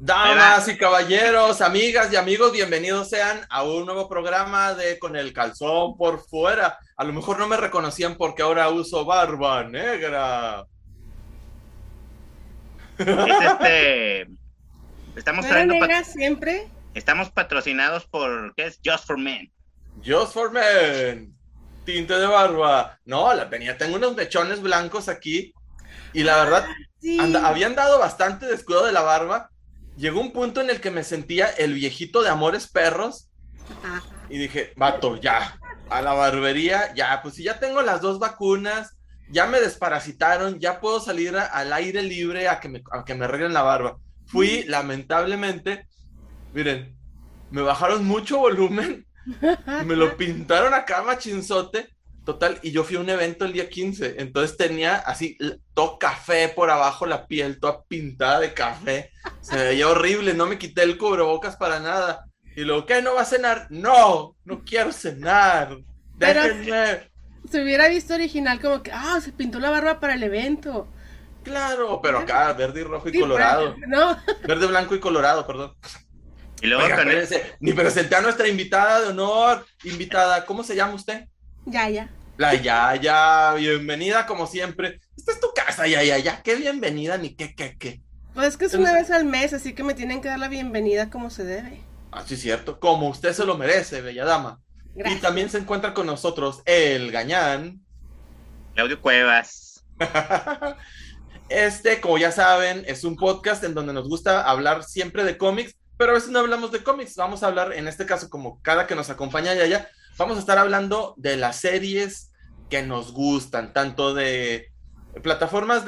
Ahí va. Damas y caballeros, amigas y amigos, bienvenidos sean a un nuevo programa de Con el calzón por fuera. A lo mejor no me reconocían porque ahora uso barba negra. Es estamos ¿Fuera trayendo, negra siempre? estamos patrocinados por, ¿qué es? Just for Men. Just for Men, tinte de barba. No, tengo unos mechones blancos aquí y la Ah, verdad, sí. habían dado bastante descuido de la barba. Llegó un punto en el que me sentía el viejito de Amores Perros. Ajá. Y dije, vato, ya, a la barbería, ya, pues si ya tengo las dos vacunas, ya me desparasitaron, ya puedo salir al aire libre a que me arreglen la barba. Fui, lamentablemente, miren, me bajaron mucho volumen, me lo pintaron acá machinzote, total, y yo fui a un evento el día 15, entonces tenía así, todo café por abajo, la piel toda pintada de café, se veía horrible, no me quité el cubrebocas para nada. Y luego, ¿qué? ¿No va a cenar? No, no quiero cenar. Pero Déjenme. se hubiera visto original como que, se pintó la barba para el evento. Claro, pero acá, verde y rojo y Sí, colorado. no, Verde, blanco y colorado, perdón. Y luego Oiga, espérense, ni presenté a nuestra invitada de honor. Invitada, ¿cómo se llama usted? ya. La Yaya, bienvenida como siempre. Esta es tu casa, Yaya, qué bienvenida, ni qué. Pues es que es una vez al mes, así que me tienen que dar la bienvenida como se debe. Ah, sí, cierto, como usted se lo merece, bella dama. Y también Gracias. se encuentra con nosotros el Gañán. Claudio Cuevas. Como ya saben, es un podcast en donde nos gusta hablar siempre de cómics, pero a veces no hablamos de cómics. Vamos a hablar, en este caso, como cada que nos acompaña Yaya, vamos a estar hablando de las series que nos gustan, tanto de plataformas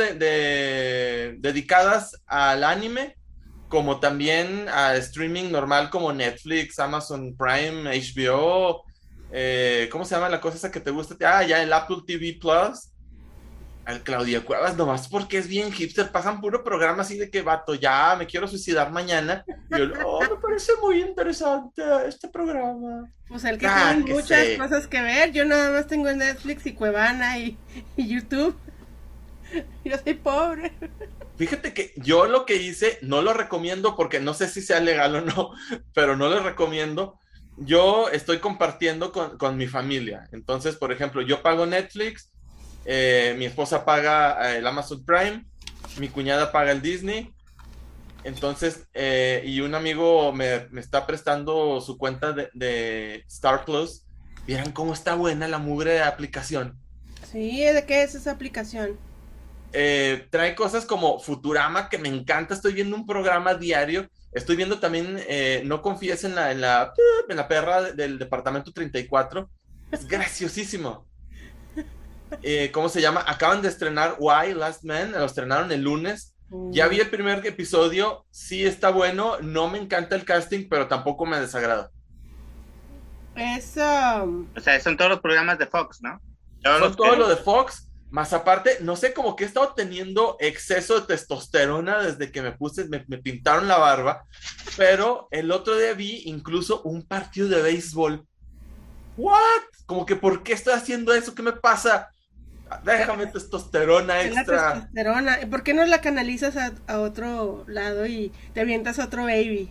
dedicadas al anime, como también a streaming normal como Netflix, Amazon Prime, HBO. ¿Cómo se llama la cosa esa que te gusta? Ah, ya el Apple TV Plus. Al Claudia Cuevas, nomás porque es bien hipster, pasan puro programa así de que vato, ya me quiero suicidar mañana. Y yo, me parece muy interesante este programa. Pues el que tiene Ah, que muchas sé. cosas que ver. Yo nada más tengo Netflix y Cuevana y YouTube. Yo soy pobre. Fíjate que yo lo que hice, no lo recomiendo porque no sé si sea legal o no, pero no lo recomiendo. Yo estoy compartiendo con mi familia. Entonces, por ejemplo, yo pago Netflix, mi esposa paga el Amazon Prime, mi cuñada paga el Disney. Entonces, y un amigo me está prestando su cuenta de Star Plus. Vieran cómo está buena la mugre de aplicación. Sí, ¿de qué es esa aplicación? Trae cosas como Futurama, que me encanta. Estoy viendo un programa diario. Estoy viendo también No confíes en la perra del departamento 34. Es graciosísimo. ¿Cómo se llama? Acaban de estrenar Why Last Man. Lo estrenaron el lunes. Ya vi el primer episodio. Sí está bueno. No me encanta el casting, pero tampoco me desagrada. Es, O sea, son todos los programas de Fox, ¿no? Todos Son los todo lo que... de Fox. Más aparte, no sé, como que he estado teniendo exceso de testosterona desde que me pintaron la barba, pero el otro día vi incluso un partido de béisbol. ¿What? Como que, ¿por qué estoy haciendo eso? ¿Qué me pasa? Déjame testosterona es la extra. testosterona. ¿Por qué no la canalizas a otro lado y te avientas a otro baby?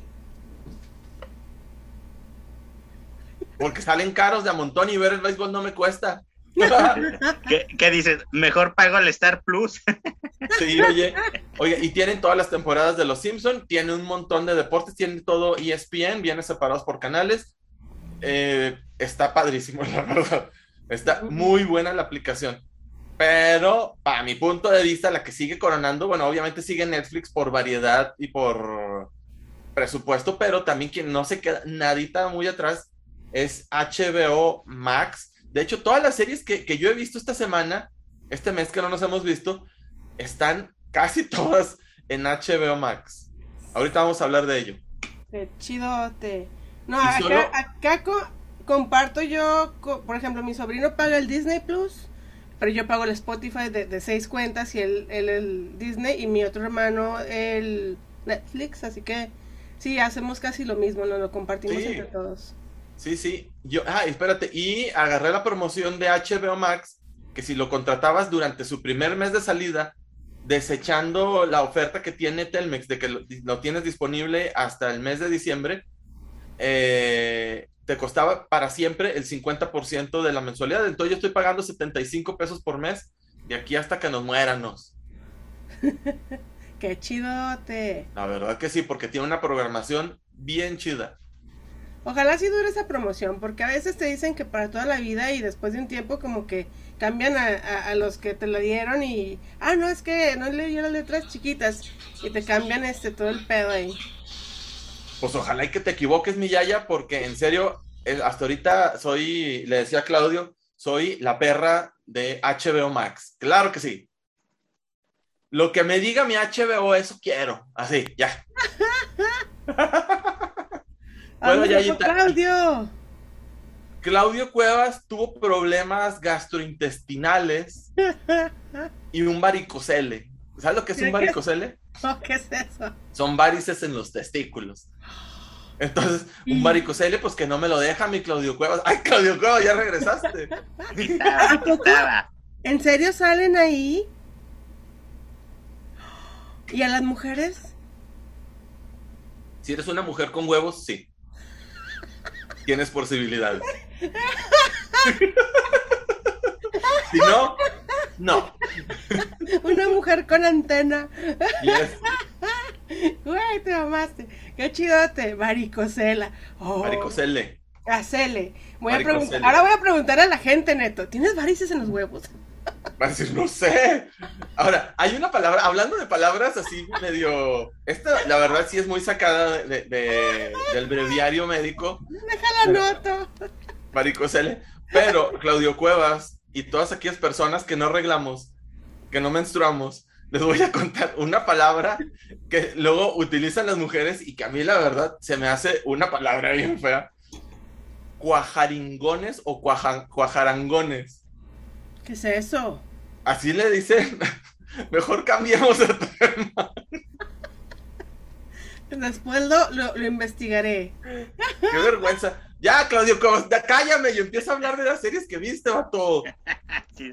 Porque salen caros de a montón y ver el béisbol no me cuesta. ¿Qué dices? Mejor pago el Star Plus. Sí, oye, y tienen todas las temporadas de Los Simpson, tienen un montón de deportes, tienen todo ESPN, viene separados por canales. Está padrísimo, la verdad. Está muy buena la aplicación. Pero, para mi punto de vista, la que sigue coronando, bueno, obviamente sigue Netflix por variedad y por presupuesto, pero también quien no se queda nadita muy atrás es HBO Max. De hecho, todas las series que yo he visto esta semana, este mes que no nos hemos visto, están casi todas en HBO Max. Ahorita vamos a hablar de ello. Qué chidote. No, Y acá, solo, comparto yo, por ejemplo, mi sobrino paga el Disney Plus, pero yo pago el Spotify de 6 cuentas y el Disney y mi otro hermano el Netflix, así que sí, hacemos casi lo mismo, nos lo compartimos entre sí, todos. sí. Espérate, y agarré la promoción de HBO Max, que si lo contratabas durante su primer mes de salida, desechando la oferta que tiene Telmex de que lo tienes disponible hasta el mes de diciembre, te costaba para siempre el 50% de la mensualidad. Entonces yo estoy pagando 75 pesos por mes de aquí hasta que nos muéranos. ¡Qué chidote! La verdad que sí, porque tiene una programación bien chida. Ojalá sí dure esa promoción, porque a veces te dicen que para toda la vida y después de un tiempo como que cambian a los que te lo dieron y... no, es que no leí las letras chiquitas y te cambian todo el pedo ahí. Pues ojalá y que te equivoques, mi Yaya, porque en serio, hasta ahorita le decía a Claudio, soy la perra de HBO Max. Claro que sí. Lo que me diga mi HBO, eso quiero. Así, ya. Bueno, Yayita. Claudio Cuevas tuvo problemas gastrointestinales y un varicocele. ¿Sabes lo que es un varicocele? ¿Qué es eso? Son varices en los testículos. Entonces, un varicocele, pues que no me lo deja mi Claudio Cuevas. ¡Ay, Claudio Cuevas, ya regresaste! ¿En serio salen ahí? ¿Y a las mujeres? Si eres una mujer con huevos, sí. Tienes posibilidades. Si no, no. Una mujer con antena. Yes. Güey, te mamaste. Qué chidote. Varicocela. Varicocele. Hacele. Ahora voy a preguntar a la gente, Neto. ¿Tienes varices en los huevos? Va a decir, no sé. Ahora, hay una palabra, hablando de palabras así medio... Esta, la verdad, sí es muy sacada del breviario médico. Déjala noto. Varicocele. Pero Claudio Cuevas y todas aquellas personas que no arreglamos, que no menstruamos, les voy a contar una palabra que luego utilizan las mujeres y que a mí, la verdad, se me hace una palabra bien fea. Cuajaringones o cuajarangones. ¿Qué es eso? Así le dicen. Mejor cambiemos de tema. Después lo investigaré. Qué vergüenza. Ya, Claudio, cállame y empieza a hablar de las series que viste, vato. Sí.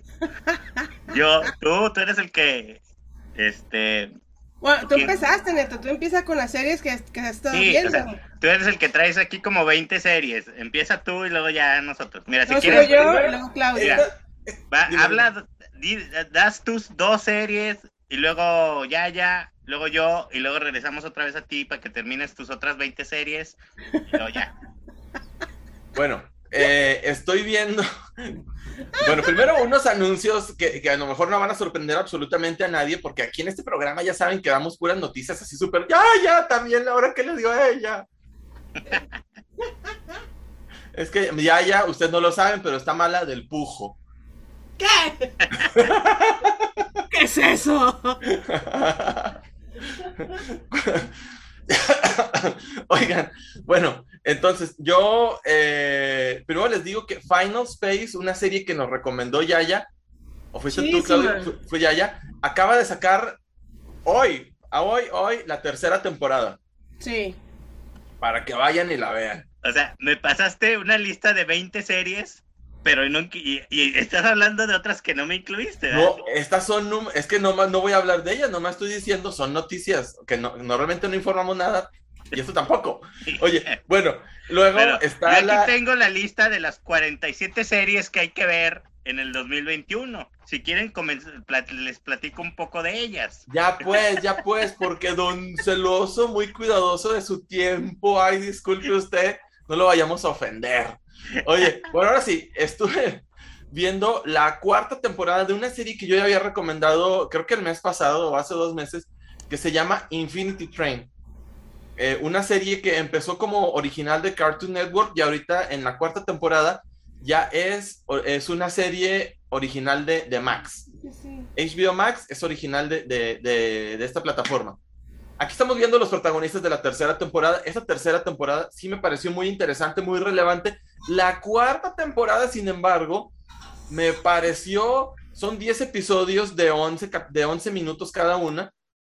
Tú eres el que, Bueno, tú empezaste, Neto, tú empiezas con las series que has estado viendo. O sea, tú eres el que traes aquí como 20 series. Empieza tú y luego ya nosotros. Mira, si no, quieres... yo y luego Claudia. Habla, das tus 2 series y luego luego yo y luego regresamos otra vez a ti para que termines tus otras 20 series y luego ya. Bueno, estoy viendo... Bueno, primero unos anuncios que a lo mejor no van a sorprender absolutamente a nadie, porque aquí en este programa ya saben que damos puras noticias así súper... Ya, también la hora que le dio a ella. Es que ya, ustedes no lo saben, pero está mala del pujo. ¿Qué? ¿Qué es eso? Oigan, bueno, entonces yo primero les digo que Final Space, una serie que nos recomendó Yaya, o fuiste tú, Claudio, fue Yaya, acaba de sacar hoy la 3ª temporada. Sí. Para que vayan y la vean. O sea, me pasaste una lista de 20 series, pero y estás hablando de otras que no me incluiste, ¿verdad? No, estas son, es que no voy a hablar de ellas, nomás estoy diciendo, son noticias, que normalmente no informamos nada, y esto tampoco. Oye, bueno, luego está yo aquí tengo la lista de las 47 series que hay que ver en el 2021. Si quieren, les platico un poco de ellas. Ya pues, porque don Celoso, muy cuidadoso de su tiempo, ay, disculpe usted, no lo vayamos a ofender. Oye, bueno, ahora sí, estuve viendo la 4ª temporada de una serie que yo ya había recomendado, creo que el mes pasado o hace 2 meses, que se llama Infinity Train. Una serie que empezó como original de Cartoon Network y ahorita en la 4ª temporada ya es una serie original de Max. Sí. HBO Max es original de esta plataforma. Aquí estamos viendo los protagonistas de la 3ª temporada. Esta 3ª temporada sí me pareció muy interesante, muy relevante. La 4ª temporada, sin embargo, me pareció... Son 10 episodios de 11 minutos cada uno.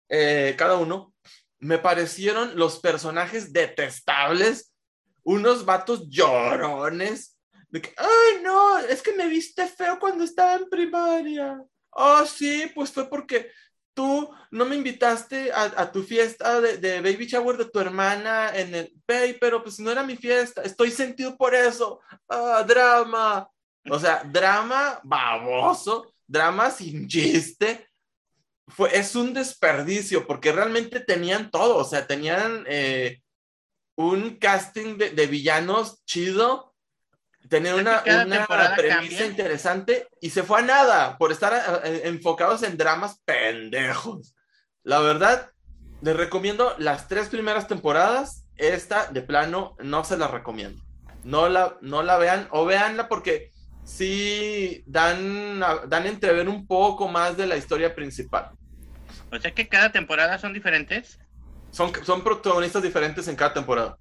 Me parecieron los personajes detestables. Unos vatos llorones. De que, ay, no, es que me viste feo cuando estaba en primaria. Oh, sí, pues fue porque tú no me invitaste a tu fiesta de baby shower de tu hermana en el Bay, pero pues no era mi fiesta, estoy sentido por eso, drama. O sea, drama baboso, drama sin chiste. Es un desperdicio porque realmente tenían todo, o sea, tenían un casting de villanos chido, tenían una premisa interesante y se fue a nada por estar enfocados en dramas pendejos. La verdad, les recomiendo las 3 primeras temporadas. Esta, de plano, no se la recomiendo. No la vean, o veanla porque sí dan entrever un poco más de la historia principal. O sea que cada temporada son diferentes. Son protagonistas diferentes en cada temporada.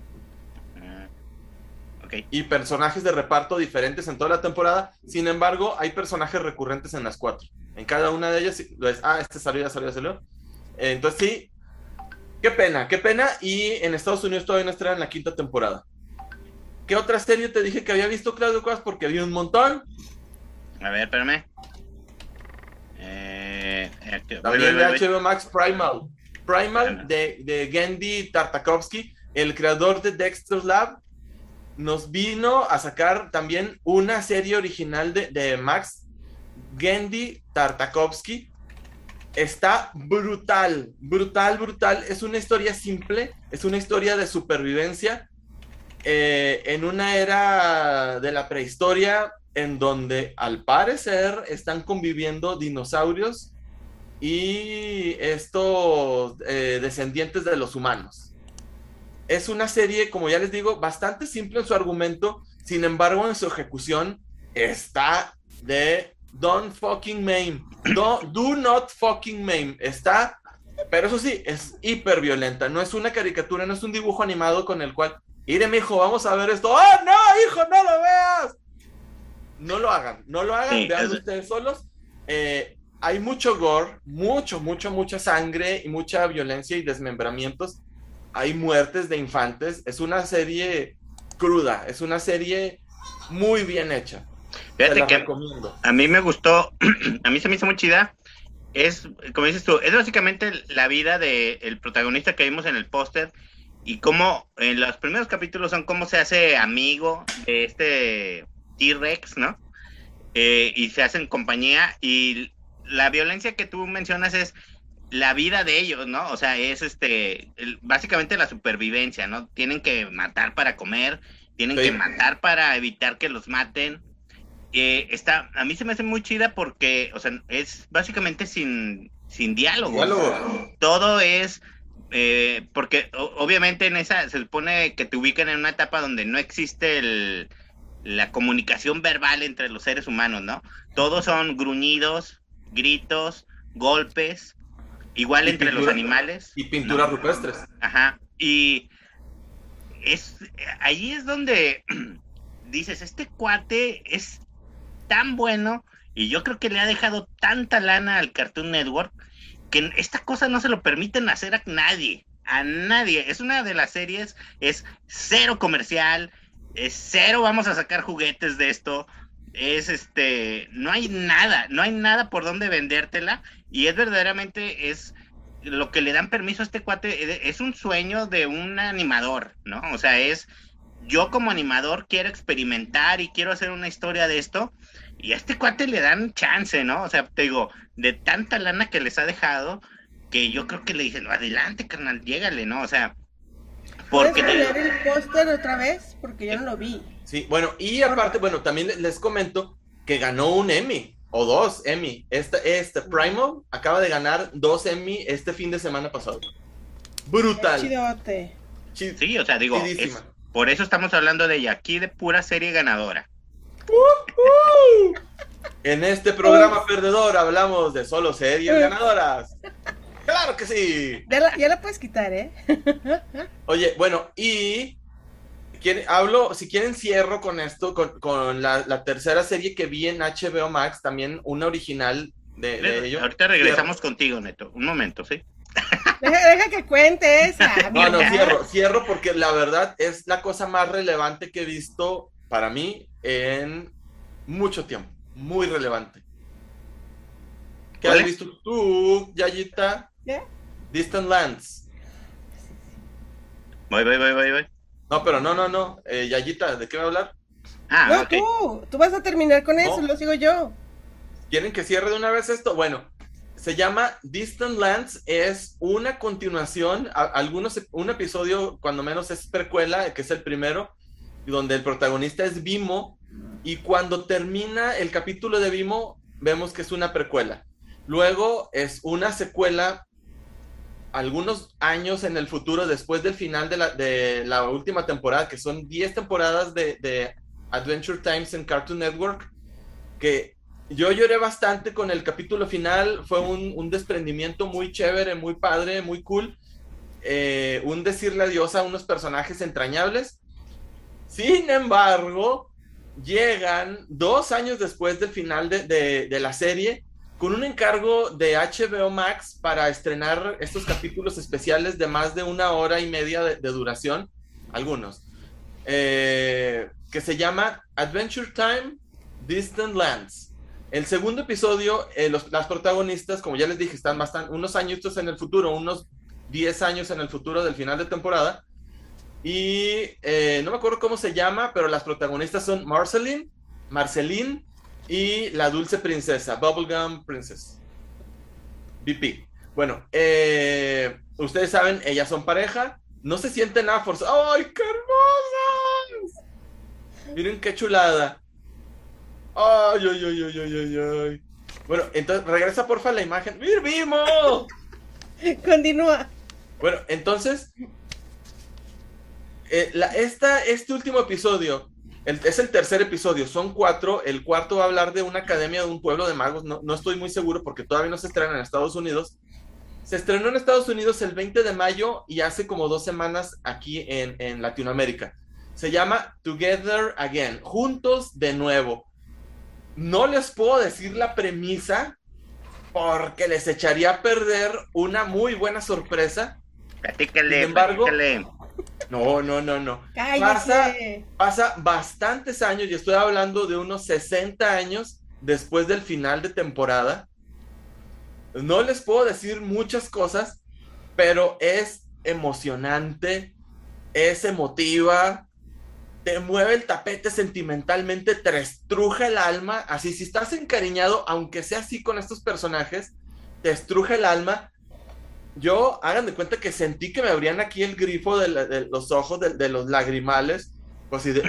Okay. Y personajes de reparto diferentes en toda la temporada. Sin embargo, hay personajes recurrentes en las 4. En cada una de ellas, este salió. Entonces sí, qué pena. Y en Estados Unidos todavía no estrenan la 5ª temporada. ¿Qué otra serie te dije que había visto, Claudio Cuevas? Porque había un montón. A ver, espérame. También de HBO Max, Primal de Genndy Tartakovsky, el creador de Dexter's Lab, nos vino a sacar también una serie original de Max. Genndy Tartakovsky está brutal. Es una historia simple, es una historia de supervivencia en una era de la prehistoria en donde al parecer están conviviendo dinosaurios y estos descendientes de los humanos. Es una serie, como ya les digo, bastante simple en su argumento, sin embargo en su ejecución está de don't fucking maim, do not fucking maim, está, pero eso sí, es hiper violenta, no es una caricatura, no es un dibujo animado con el cual, mire mijo, vamos a ver esto, ¡oh no, hijo, no lo veas! No lo hagan, sí, vean ustedes solos. Hay mucho gore, mucha sangre y mucha violencia y desmembramientos. Hay muertes de infantes. Es una serie cruda, es una serie muy bien hecha. Fíjate que recomiendo. A mí me gustó, a mí se me hizo muy chida. Es, como dices tú, es básicamente la vida del protagonista que vimos en el póster y cómo en los primeros capítulos son cómo se hace amigo de este T-Rex, ¿no? Y se hacen compañía y la violencia que tú mencionas es la vida de ellos, ¿no? O sea, es básicamente la supervivencia, ¿no? Tienen que matar para comer, tienen que matar para evitar que los maten. A mí se me hace muy chida porque, o sea, es básicamente sin diálogo. Todo es, porque obviamente en esa se supone que te ubican en una etapa donde no existe la comunicación verbal entre los seres humanos, ¿no? Todos son gruñidos, gritos, golpes, igual entre los animales. Y pinturas rupestres. Ajá, y ahí es donde dices, este cuate es tan bueno, y yo creo que le ha dejado tanta lana al Cartoon Network, que esta cosa no se lo permiten hacer a nadie. Es una de las series, es cero comercial, es cero vamos a sacar juguetes de esto, no hay nada por donde vendértela, y es verdaderamente, es lo que le dan permiso a este cuate, es un sueño de un animador, ¿no? O sea, yo como animador quiero experimentar y quiero hacer una historia de esto, y a este cuate le dan chance, ¿no? O sea, te digo, de tanta lana que les ha dejado, que yo creo que le dicen, adelante, carnal, llégale, ¿no? O sea, porque... ¿Puedes poner el póster otra vez? Porque yo no lo vi. Sí, bueno, y aparte, bueno, también les comento que ganó un Emmy, o 2 Emmy. Primal acaba de ganar 2 Emmy este fin de semana pasado. Brutal. Chidote. Sí, o sea, digo, por eso estamos hablando de ella, aquí de pura serie ganadora. En este programa perdedor hablamos de solo series ganadoras. ¡Claro que sí! Ya la puedes quitar, ¿eh? Oye, bueno, y si quieren cierro con esto, con la tercera serie que vi en HBO Max, también una original de ellos. Ahorita regresamos contigo, Neto. Un momento, ¿sí? Deja que cuente esa. No, cierro porque la verdad es la cosa más relevante que he visto para mí en mucho tiempo. Muy relevante. ¿Qué has visto tú, Yayita? ¿Qué? Distant Lands. Voy. No, pero no. Yayita, ¿de qué va a hablar? No, Okay. tú vas a terminar con eso, lo sigo yo. ¿Quieren que cierre de una vez esto? Bueno, se llama Distant Lands, es una continuación, un episodio cuando menos es precuela, que es el primero, donde el protagonista es Vimo, y cuando termina el capítulo de Vimo, vemos que es una precuela. Luego es una secuela algunos años en el futuro, después del final de la última temporada, que son 10 temporadas de Adventure Times en Cartoon Network, que yo lloré bastante con el capítulo final. Fue un desprendimiento muy chévere, muy padre, muy cool, un decirle adiós a unos personajes entrañables. Sin embargo, llegan 2 años después del final de la serie con un encargo de HBO Max para estrenar estos capítulos especiales de más de 1 hora y media de duración, algunos, que se llama Adventure Time Distant Lands. El segundo episodio, las protagonistas, como ya les dije, están unos añitos en el futuro, unos 10 años en el futuro del final de temporada, y no me acuerdo cómo se llama, pero las protagonistas son Marceline y la dulce princesa, Bubblegum Princess, BP. Bueno, ustedes saben, ellas son pareja, no se sienten nada forzados. ¡Ay, qué hermosas! Miren qué chulada. ¡Ay! Bueno, entonces, regresa porfa la imagen. ¡Mir, Vimo! Continúa. Bueno, entonces, este último episodio es el tercer episodio, son 4. El cuarto va a hablar de una academia de un pueblo de magos. No estoy muy seguro porque todavía no se estrena en Estados Unidos. Se estrenó en Estados Unidos el 20 de mayo y hace como 2 semanas aquí en Latinoamérica. Se llama Together Again, Juntos de Nuevo. No les puedo decir la premisa porque les echaría a perder una muy buena sorpresa. Platícale. Sin embargo, no. Pasa bastantes años, y estoy hablando de unos 60 años después del final de temporada. No les puedo decir muchas cosas, pero es emocionante, es emotiva, te mueve el tapete sentimentalmente, te estruja el alma. Así, si estás encariñado, aunque sea así con estos personajes, te estruja el alma. Yo, hagan de cuenta que sentí que me abrían aquí el grifo de los ojos, de los lagrimales, pues así de...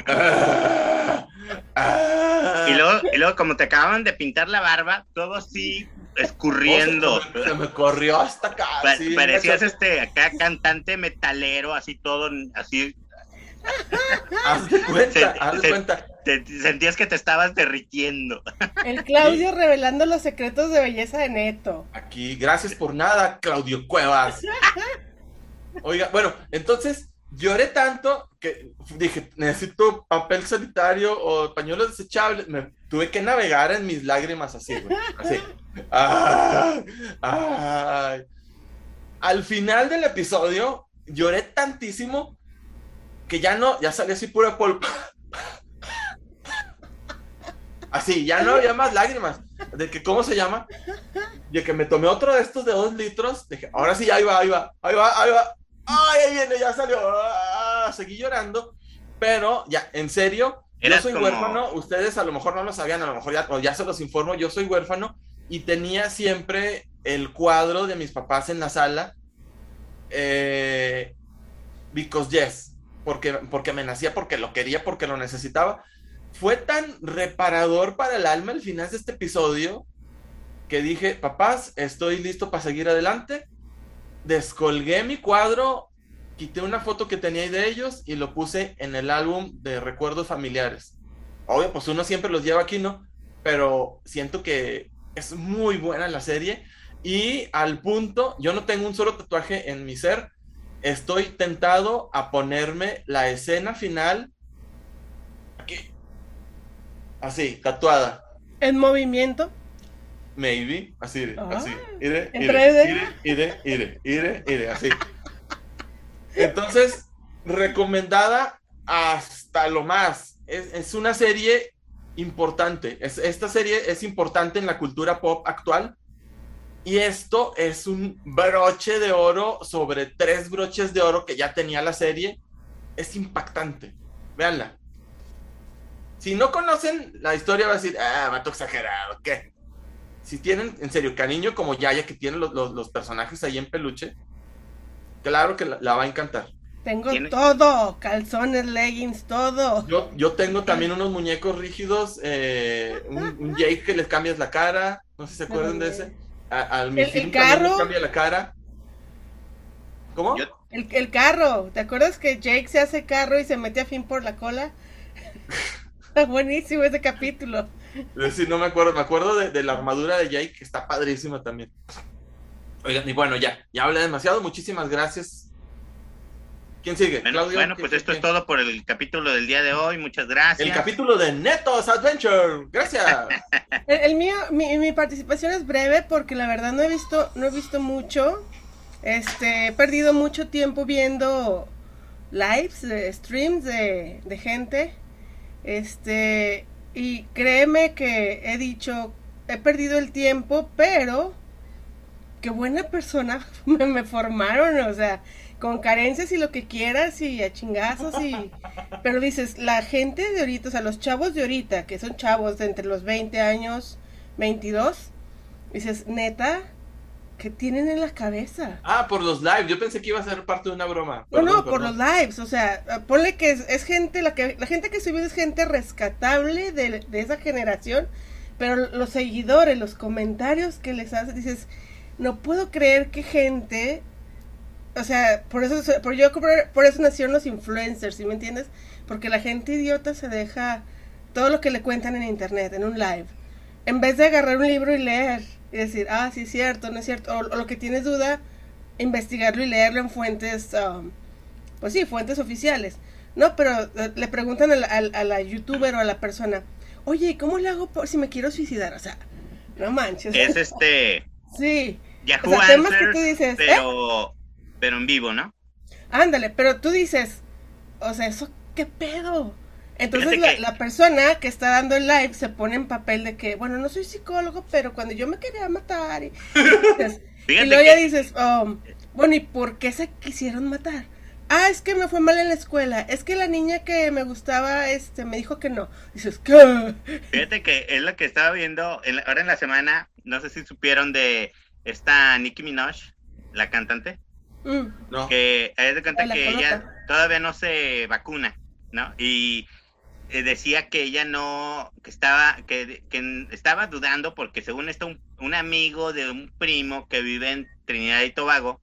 Y luego, como te acababan de pintar la barba, todo así escurriendo. Se me corrió hasta acá. Parecías acá cantante metalero, así todo, así. Haz de cuenta. Sentías que te estabas derritiendo. El Claudio revelando los secretos de belleza de Neto. Aquí, gracias por nada, Claudio Cuevas. Oiga, bueno, entonces lloré tanto que dije, necesito papel sanitario o pañuelos desechables. Me tuve que navegar en mis lágrimas así, güey. Así. Ay. Al final del episodio lloré tantísimo que ya salía así pura polvo. Así, ya no había más lágrimas. De que, ¿cómo se llama? De que me tomé otro de estos de 2 litros. Dije, ahora sí, ahí va. Ay, ahí viene, ya salió. Seguí llorando. Pero, ya, en serio, yo soy huérfano. Ustedes a lo mejor no lo sabían, a lo mejor ya se los informo. Yo soy huérfano y tenía siempre el cuadro de mis papás en la sala. Because yes. Porque me nacía, porque lo quería, porque lo necesitaba. Fue tan reparador para el alma el final de este episodio que dije, papás, estoy listo para seguir adelante. Descolgué mi cuadro, quité una foto que tenía ahí de ellos y lo puse en el álbum de recuerdos familiares. Obvio, pues uno siempre los lleva aquí, ¿no? Pero siento que es muy buena la serie y al punto, yo no tengo un solo tatuaje en mi ser. Estoy tentado a ponerme la escena final aquí. Así, tatuada. ¿En movimiento? Maybe, así. Ire, así. Entonces, recomendada hasta lo más. Es una serie importante. Esta serie es importante en la cultura pop actual. Y esto es un broche de oro sobre 3 broches de oro que ya tenía la serie. Es impactante. Véanla. Si no conocen la historia, va a decir, vato exagerado, ¿qué? Si tienen, en serio, cariño como Yaya, que tienen los personajes ahí en peluche, claro que la va a encantar. Tengo todo, calzones, leggings, todo. Yo tengo también unos muñecos rígidos, un Jake que les cambias la cara, no sé si se acuerdan de ese. Al el carro les cambia la cara. ¿Cómo? El carro, ¿te acuerdas que Jake se hace carro y se mete a Finn por la cola? Buenísimo ese capítulo. Sí, no me acuerdo de la armadura de Jake, que está padrísima también. Oigan, y bueno, ya hablé demasiado, muchísimas gracias. ¿Quién sigue? Claudio. Bueno, pues esto es todo por el capítulo del día de hoy, muchas gracias. El capítulo de Netos Adventure, gracias. El mío, mi participación es breve porque la verdad no he visto mucho. He perdido mucho tiempo viendo lives, streams de gente. Y créeme que he perdido el tiempo, pero qué buena persona me formaron, o sea, con carencias y lo que quieras y a chingazos pero dices, la gente de ahorita, o sea, los chavos de ahorita, que son chavos de entre los 20 años, 22, dices, neta, ¿qué tienen en la cabeza? Por los lives, yo pensé que iba a ser parte de una broma. Perdón. Por los lives, o sea, ponle que es gente, la gente que sube es gente rescatable de esa generación, pero los seguidores, los comentarios que les haces, dices, no puedo creer que gente, o sea, por eso nacieron los influencers, ¿sí me entiendes? Porque la gente idiota se deja todo lo que le cuentan en internet, en un live, en vez de agarrar un libro y leer y decir, sí es cierto, no es cierto, o lo que tienes duda, investigarlo y leerlo en fuentes, pues sí, fuentes oficiales, ¿no? Pero le preguntan a la youtuber o a la persona, oye, ¿cómo le hago si me quiero suicidar? O sea, no manches. Es sí. Yahoo, o sea, temas que tú dices, pero en vivo, ¿no? Ándale, pero tú dices, o sea, ¿eso qué pedo? Entonces la persona que está dando el live se pone en papel de que, bueno, no soy psicólogo, pero cuando yo me quería matar y luego ya dices, bueno, ¿y por qué se quisieron matar? Es que me fue mal en la escuela, es que la niña que me gustaba, me dijo que no. Dices, ¿qué? Fíjate que es lo que estaba viendo ahora en la semana, no sé si supieron de esta Nicki Minaj, la cantante, no. Que es de cuenta que ella todavía no se vacuna, ¿no? Y decía que ella no, que estaba dudando porque según esto un amigo de un primo que vive en Trinidad y Tobago,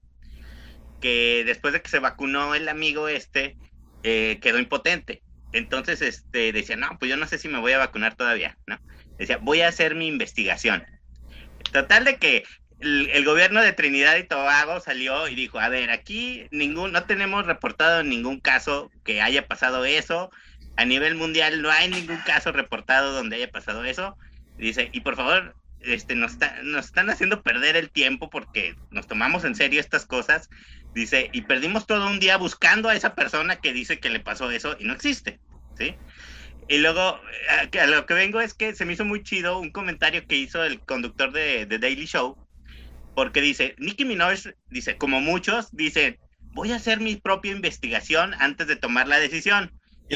que después de que se vacunó el amigo quedó impotente. Entonces decía, no, pues yo no sé si me voy a vacunar todavía, ¿no? Decía, voy a hacer mi investigación. Total de que el gobierno de Trinidad y Tobago salió y dijo, a ver, aquí no tenemos reportado ningún caso que haya pasado eso. A nivel mundial no hay ningún caso reportado donde haya pasado eso. Dice, y por favor, nos están haciendo perder el tiempo porque nos tomamos en serio estas cosas. Dice, y perdimos todo un día buscando a esa persona que dice que le pasó eso y no existe, ¿sí? Y luego, a lo que vengo es que se me hizo muy chido un comentario que hizo el conductor de Daily Show, porque dice, Nicki Minaj, dice, como muchos, dice, voy a hacer mi propia investigación antes de tomar la decisión.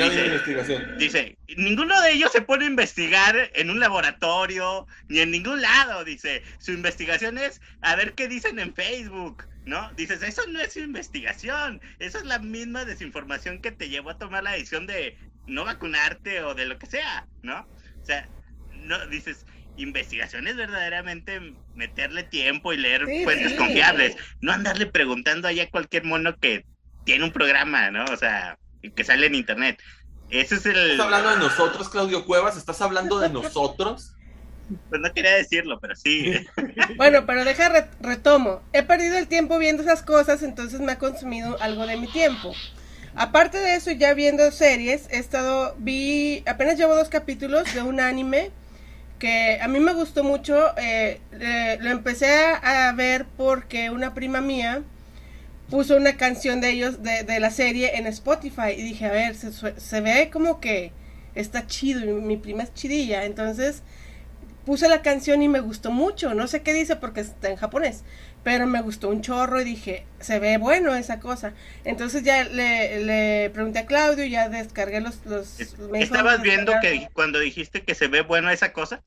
Dice, ninguno de ellos se pone a investigar en un laboratorio, ni en ningún lado, dice, su investigación es a ver qué dicen en Facebook, ¿no? Dices, eso no es investigación, eso es la misma desinformación que te llevó a tomar la decisión de no vacunarte o de lo que sea, ¿no? O sea, no, dices, investigación es verdaderamente meterle tiempo y leer fuentes confiables, no andarle preguntando allá a cualquier mono que tiene un programa, ¿no? O sea, que sale en internet. Ese es ¿Estás hablando de nosotros, Claudio Cuevas? ¿Estás hablando de nosotros? Pues no quería decirlo, pero sí. Bueno, pero retomo. He perdido el tiempo viendo esas cosas, entonces me ha consumido algo de mi tiempo. Aparte de eso, ya viendo series, apenas llevo 2 capítulos de un anime que a mí me gustó mucho. Lo empecé a ver porque una prima mía puso una canción de ellos, de la serie, en Spotify, y dije, a ver, se ve como que está chido, y mi prima es chidilla, entonces puse la canción y me gustó mucho, no sé qué dice porque está en japonés, pero me gustó un chorro y dije, se ve bueno esa cosa. Entonces ya le pregunté a Claudio, ya descargué los ¿Estabas viendo que cuando dijiste que se ve bueno esa cosa?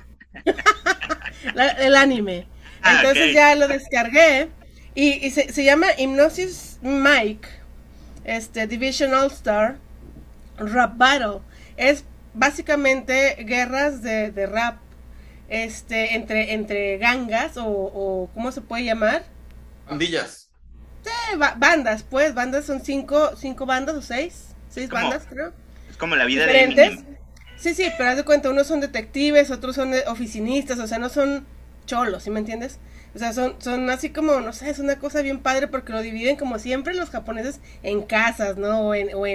El anime. Entonces okay, ya lo descargué y se llama Hypnosis Mic, Division All Star Rap Battle. Es básicamente guerras de rap, entre gangas o ¿cómo se puede llamar? Bandillas. Bandas, pues, bandas son cinco bandas o seis bandas, creo. Es como la vida diferentes de Eminem. Sí, pero haz de cuenta, unos son detectives, otros son oficinistas, o sea, no son cholos, ¿sí me entiendes? O sea, son así como, no sé, es una cosa bien padre porque lo dividen como siempre los japoneses en casas, ¿no?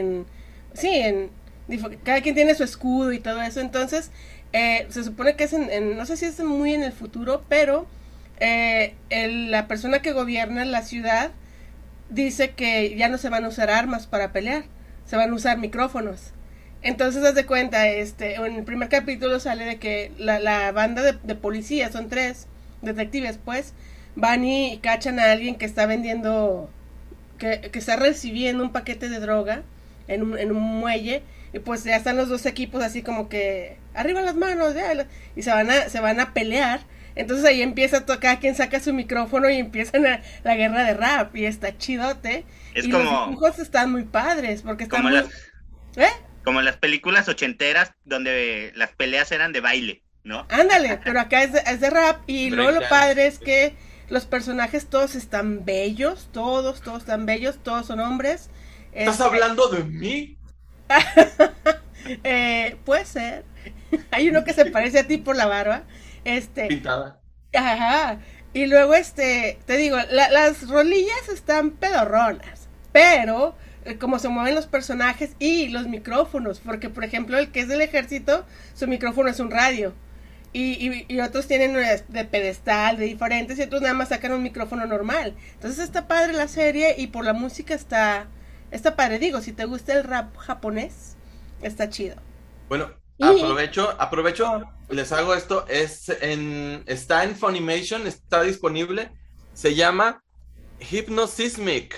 Cada quien tiene su escudo y todo eso, entonces se supone que es no sé si es muy en el futuro, pero la persona que gobierna la ciudad dice que ya no se van a usar armas para pelear, se van a usar micrófonos. Entonces, haz de cuenta, en el primer capítulo sale de que la banda de policías, son 3 detectives, pues, van y cachan a alguien que está vendiendo, que está recibiendo un paquete de droga en un muelle, y pues ya están los 2 equipos así como que, arriba las manos, ya, y se van a pelear. Entonces ahí empieza cada quien saca su micrófono y empiezan la guerra de rap, y está chidote. Es y como, los dibujos están muy padres, porque están como muy... Como las películas ochenteras donde las peleas eran de baile, ¿no? Ándale, pero acá es de rap, y luego lo padre es que los personajes todos están bellos, todos están bellos, todos son hombres. ¿Estás hablando de mí? Puede ser. Hay uno que se parece a ti por la barba. Pintada. Ajá. Y luego te digo, las rolillas están pedorronas, pero como se mueven los personajes y los micrófonos, porque por ejemplo el que es del ejército, su micrófono es un radio, y otros tienen de pedestal, de diferentes, y otros nada más sacan un micrófono normal. Entonces está padre la serie, y por la música está padre. Digo, si te gusta el rap japonés, está chido. Bueno, aprovecho, les hago esto, está en Funimation, está disponible, se llama Hypnosismic.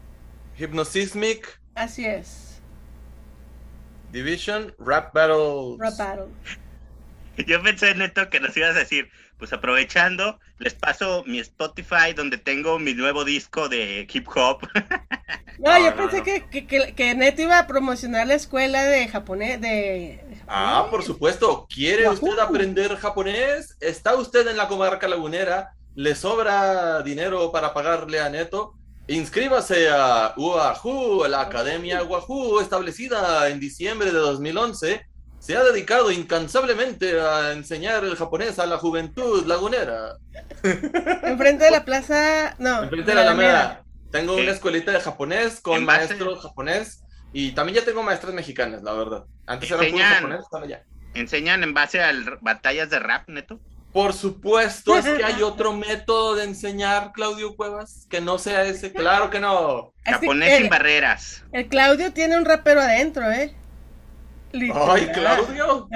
Así es. Division Rap Battle. Yo pensé, Neto, que nos ibas a decir, pues aprovechando, les paso mi Spotify donde tengo mi nuevo disco de hip hop. No, yo pensé que Neto iba a promocionar la escuela de japonés, por supuesto. ¿Quiere usted aprender japonés? ¿Está usted en la comarca lagunera? ¿Le sobra dinero para pagarle a Neto? Inscríbase a Wahoo, la Academia Wahoo, establecida en diciembre de 2011. Se ha dedicado incansablemente a enseñar el japonés a la juventud lagunera. Enfrente de la plaza, no. Enfrente de la Alameda. Tengo una escuelita de japonés con maestros japonés, y también ya tengo maestras mexicanas, la verdad. Antes eran puros japoneses, están allá. ¿Enseñan en base a batallas de rap, Neto? Por supuesto, es que hay otro método de enseñar, Claudio Cuevas, que no sea ese. Claro que no. Japonés sin barreras. El Claudio tiene un rapero adentro, Literal. ¡Ay, Claudio!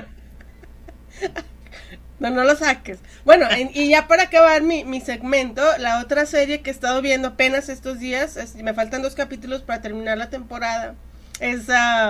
No lo saques. Bueno, y ya para acabar mi segmento, la otra serie que he estado viendo apenas estos días, me faltan 2 capítulos para terminar la temporada, es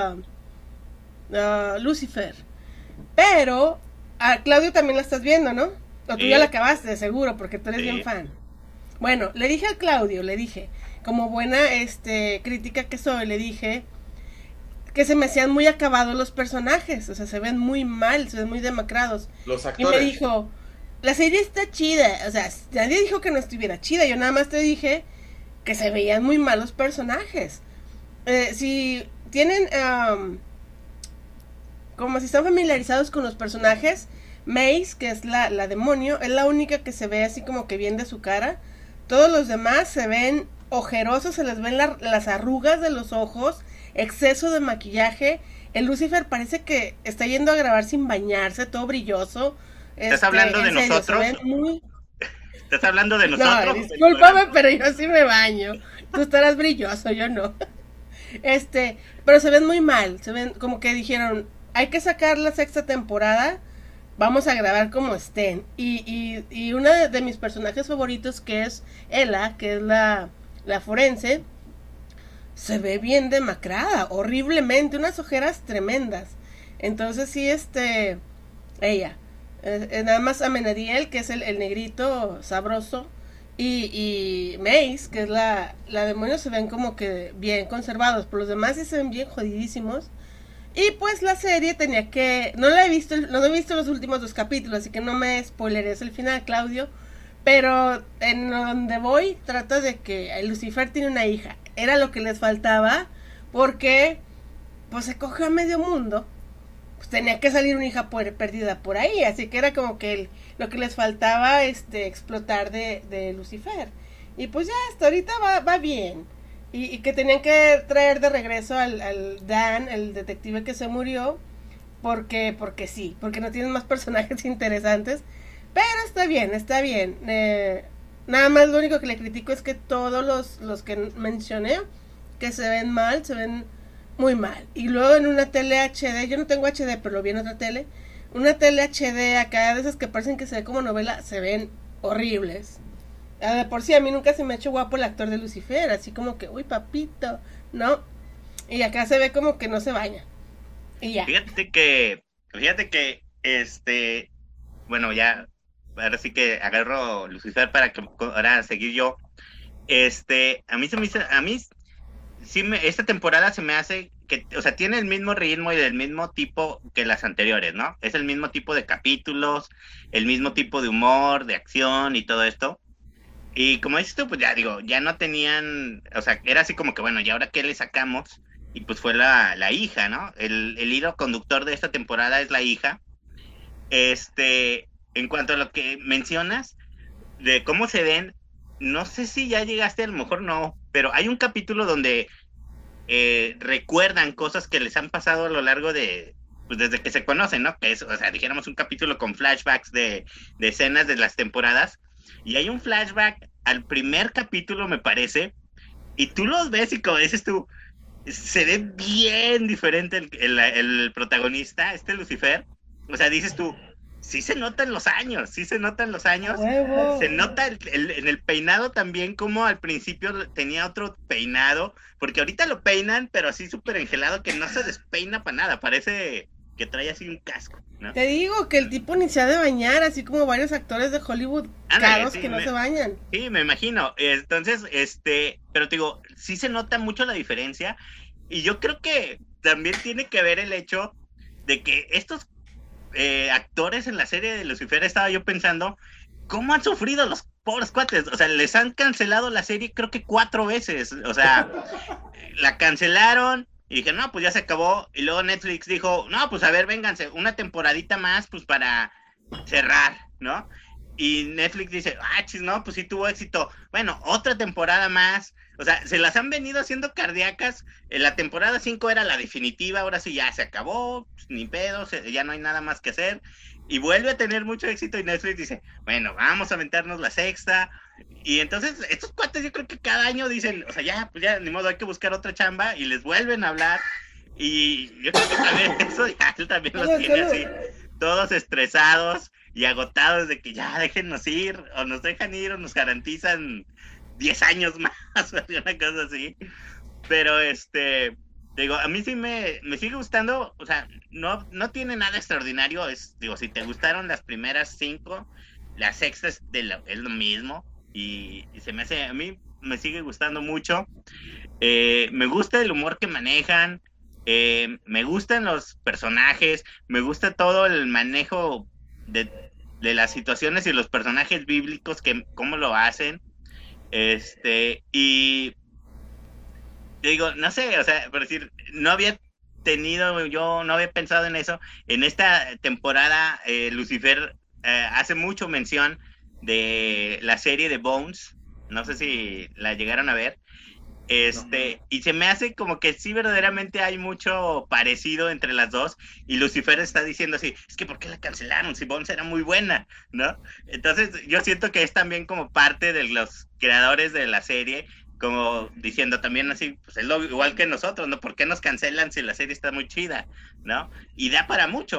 Lucifer. Pero Claudio también la estás viendo, ¿no? O tú ya la acabaste, de seguro, porque tú eres bien fan. Bueno, le dije a Claudio, como buena crítica que soy, le dije que se me hacían muy acabados los personajes, o sea, se ven muy mal, se ven muy demacrados. Los actores. Y me dijo, la serie está chida, o sea, nadie dijo que no estuviera chida, yo nada más te dije que se veían muy mal los personajes. Si tienen, como si están familiarizados con los personajes, Mace, que es la demonio, es la única que se ve así como que bien de su cara. Todos los demás se ven ojerosos, se les ven las arrugas de los ojos, exceso de maquillaje. El Lucifer parece que está yendo a grabar sin bañarse, todo brilloso. ¿Estás hablando de nosotros? ¿Estás hablando de nosotros? No, discúlpame, pero yo sí me baño. Tú estarás brilloso, yo no. Pero se ven muy mal, se ven como que dijeron, hay que sacar la 6ª temporada, vamos a grabar como estén. Y una de mis personajes favoritos, que es Ella, que es la forense, se ve bien demacrada, horriblemente, unas ojeras tremendas. Entonces sí, ella, nada más Amenadiel, que es el negrito sabroso, y Mace, que es la demonio, se ven como que bien conservados, pero los demás sí se ven bien jodidísimos. Y pues la serie tenía que... No he visto los últimos 2 capítulos, así que no me spoileres el final, Claudio. Pero en donde voy, trata de que Lucifer tiene una hija. Era lo que les faltaba, porque pues se cogió a medio mundo. Pues tenía que salir una hija perdida por ahí, así que era como que lo que les faltaba explotar de Lucifer. Y pues ya hasta ahorita va bien. Y que tenían que traer de regreso al Dan, el detective que se murió, porque sí, porque no tienen más personajes interesantes. Pero está bien, está bien. Nada más lo único que le critico es que todos los que mencioné, que se ven mal, se ven muy mal. Y luego en una tele HD, yo no tengo HD, pero lo vi en otra tele, una tele HD acá, de esas que parecen que se ve como novela, se ven horribles. De por sí, a mí nunca se me ha hecho guapo el actor de Lucifer, así como que, uy, papito, ¿no? Y acá se ve como que no se baña. Y ya. Fíjate que, bueno, ya, ahora sí que agarro Lucifer para que ahora seguir yo. A mí sí esta temporada se me hace que, o sea, tiene el mismo ritmo y del mismo tipo que las anteriores, ¿no? Es el mismo tipo de capítulos, el mismo tipo de humor, de acción y todo esto. Y como dices tú, pues ya digo, ya no tenían, o sea, era así como que, bueno, ¿y ahora qué le sacamos? Y pues fue la hija, ¿no? El hilo conductor de esta temporada es la hija. En cuanto a lo que mencionas, de cómo se ven, no sé si ya llegaste, a lo mejor no, pero hay un capítulo donde recuerdan cosas que les han pasado a lo largo de, pues desde que se conocen, ¿no? Que es, o sea, dijéramos un capítulo con flashbacks de escenas de las temporadas, y hay un flashback al primer capítulo, me parece, y tú los ves y como dices tú, se ve bien diferente el protagonista, Lucifer. O sea, dices tú, sí se notan los años, ¡Huevo! se nota en el peinado también, como al principio tenía otro peinado, porque ahorita lo peinan, pero así súper engelado, que no se despeina para nada, parece que trae así un casco, ¿no? Te digo que el tipo ni se ha de bañar, así como varios actores de Hollywood caros que no se bañan. Sí, me imagino. Entonces, pero te digo, sí se nota mucho la diferencia, y yo creo que también tiene que ver el hecho de que estos actores en la serie de Lucifer, estaba yo pensando, ¿cómo han sufrido los pobres cuates? O sea, les han cancelado la serie creo que 4 veces. O sea, la cancelaron y dije, no, pues ya se acabó. Y luego Netflix dijo, no, pues a ver, vénganse, una temporadita más, pues para cerrar, ¿no? Y Netflix dice, chis, no, pues sí tuvo éxito. Bueno, otra temporada más. O sea, se las han venido haciendo cardíacas. La temporada 5 era la definitiva, ahora sí ya se acabó, pues, ni pedo, ya no hay nada más que hacer. Y vuelve a tener mucho éxito y Netflix dice, bueno, vamos a aventarnos la sexta. Y entonces estos cuates yo creo que cada año dicen, o sea, ya, pues ya, ni modo, hay que buscar otra chamba, y les vuelven a hablar. Y yo creo que también eso ya él también los tiene así, todos estresados y agotados de que ya déjennos ir, o nos dejan ir, o nos garantizan 10 años más, o una cosa así. Pero digo, a mí sí me sigue gustando, o sea, no tiene nada extraordinario, digo, si te gustaron las primeras 5, la sexta es lo mismo, y se me hace, a mí me sigue gustando mucho. Me gusta el humor que manejan, me gustan los personajes, me gusta todo el manejo de las situaciones y los personajes bíblicos, que cómo lo hacen. Y digo, no sé, o sea, por decir, no había pensado en eso. En esta temporada, Lucifer hace mucho mención de la serie de Bones, no sé si la llegaron a ver. Y se me hace como que sí, verdaderamente hay mucho parecido entre las dos, y Lucifer está diciendo así, es que ¿por qué la cancelaron? Si Bones era muy buena, ¿no? Entonces yo siento que es también como parte de los creadores de la serie, como diciendo también así, pues es igual que nosotros, ¿no? ¿Por qué nos cancelan si la serie está muy chida, ¿no? Y da para mucho.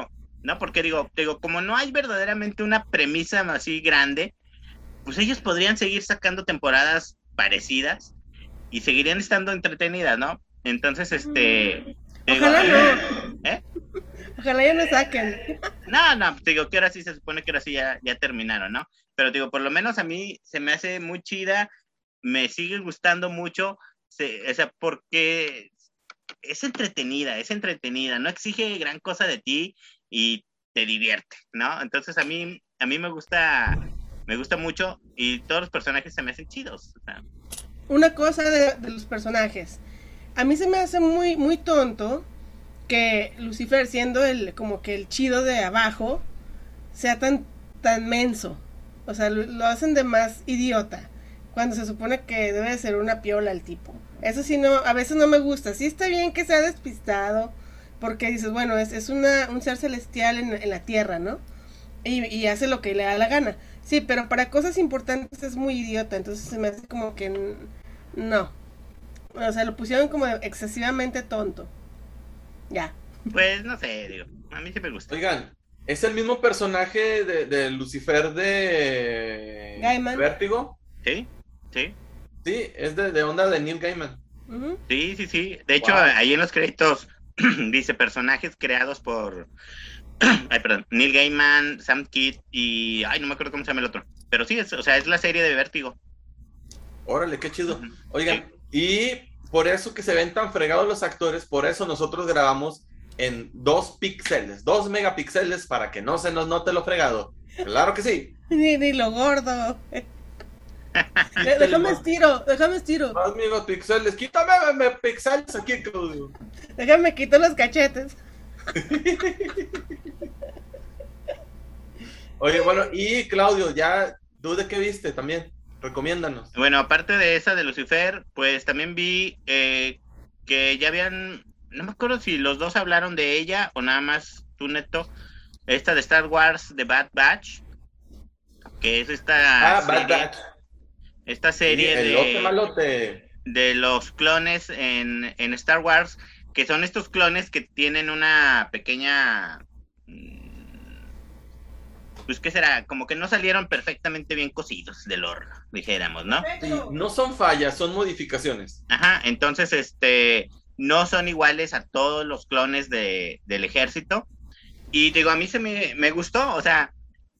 ¿no? Porque digo, como no hay verdaderamente una premisa así grande, pues ellos podrían seguir sacando temporadas parecidas y seguirían estando entretenidas, ¿no? Entonces, Ojalá no. ¿eh? Ojalá ya no saquen. No, te digo que ahora sí se supone que ahora sí ya terminaron, ¿no? Pero digo, por lo menos a mí se me hace muy chida, me sigue gustando mucho, o sea, porque es entretenida, no exige gran cosa de ti y te divierte, ¿no? Entonces a mí me gusta mucho y todos los personajes se me hacen chidos. O sea. Una cosa de los personajes. A mí se me hace muy, muy tonto que Lucifer, siendo como que el chido de abajo, sea tan menso. O sea, lo hacen de más idiota, cuando se supone que debe de ser una piola el tipo. Eso sí, no, a veces no me gusta. Sí está bien que sea despistado, porque dices, bueno, es un ser celestial en la tierra, ¿no? Y hace lo que le da la gana. Sí, pero para cosas importantes es muy idiota, entonces se me hace como que no. O sea, lo pusieron como excesivamente tonto. Ya. Pues no sé, digo, a mí sí me gusta. Oigan, ¿es el mismo personaje de Lucifer de Gaiman. Vértigo? Sí. Sí, es de onda de Neil Gaiman. Uh-huh. Sí. De hecho, ahí en los créditos dice personajes creados por Neil Gaiman, Sam Kidd y no me acuerdo cómo se llama el otro. Pero sí, es la serie de Vértigo. Órale, qué chido. Oigan, sí. Y por eso que se ven tan fregados los actores, por eso nosotros grabamos en 2 píxeles, 2 megapíxeles para que no se nos note lo fregado. Claro que sí. Ni lo gordo. Déjame estiro. Más megapíxeles, quítame píxeles aquí, Claudio. Déjame quito los cachetes. Oye, bueno, y Claudio, ya, ¿tú de qué viste también? Recomiéndanos. Bueno, aparte de esa de Lucifer, pues también vi que ya habían, no me acuerdo si los dos hablaron de ella o nada más tú, Neto, esta de Star Wars, The Bad Batch, que es esta Bad Batch. Esta serie de los clones en Star Wars, que son estos clones que tienen una pequeña... Pues, ¿qué será? Como que no salieron perfectamente bien cocidos del horno, dijéramos, ¿no? Sí, no son fallas, son modificaciones. Ajá, entonces, no son iguales a todos los clones del ejército. Y digo, a mí me gustó, o sea,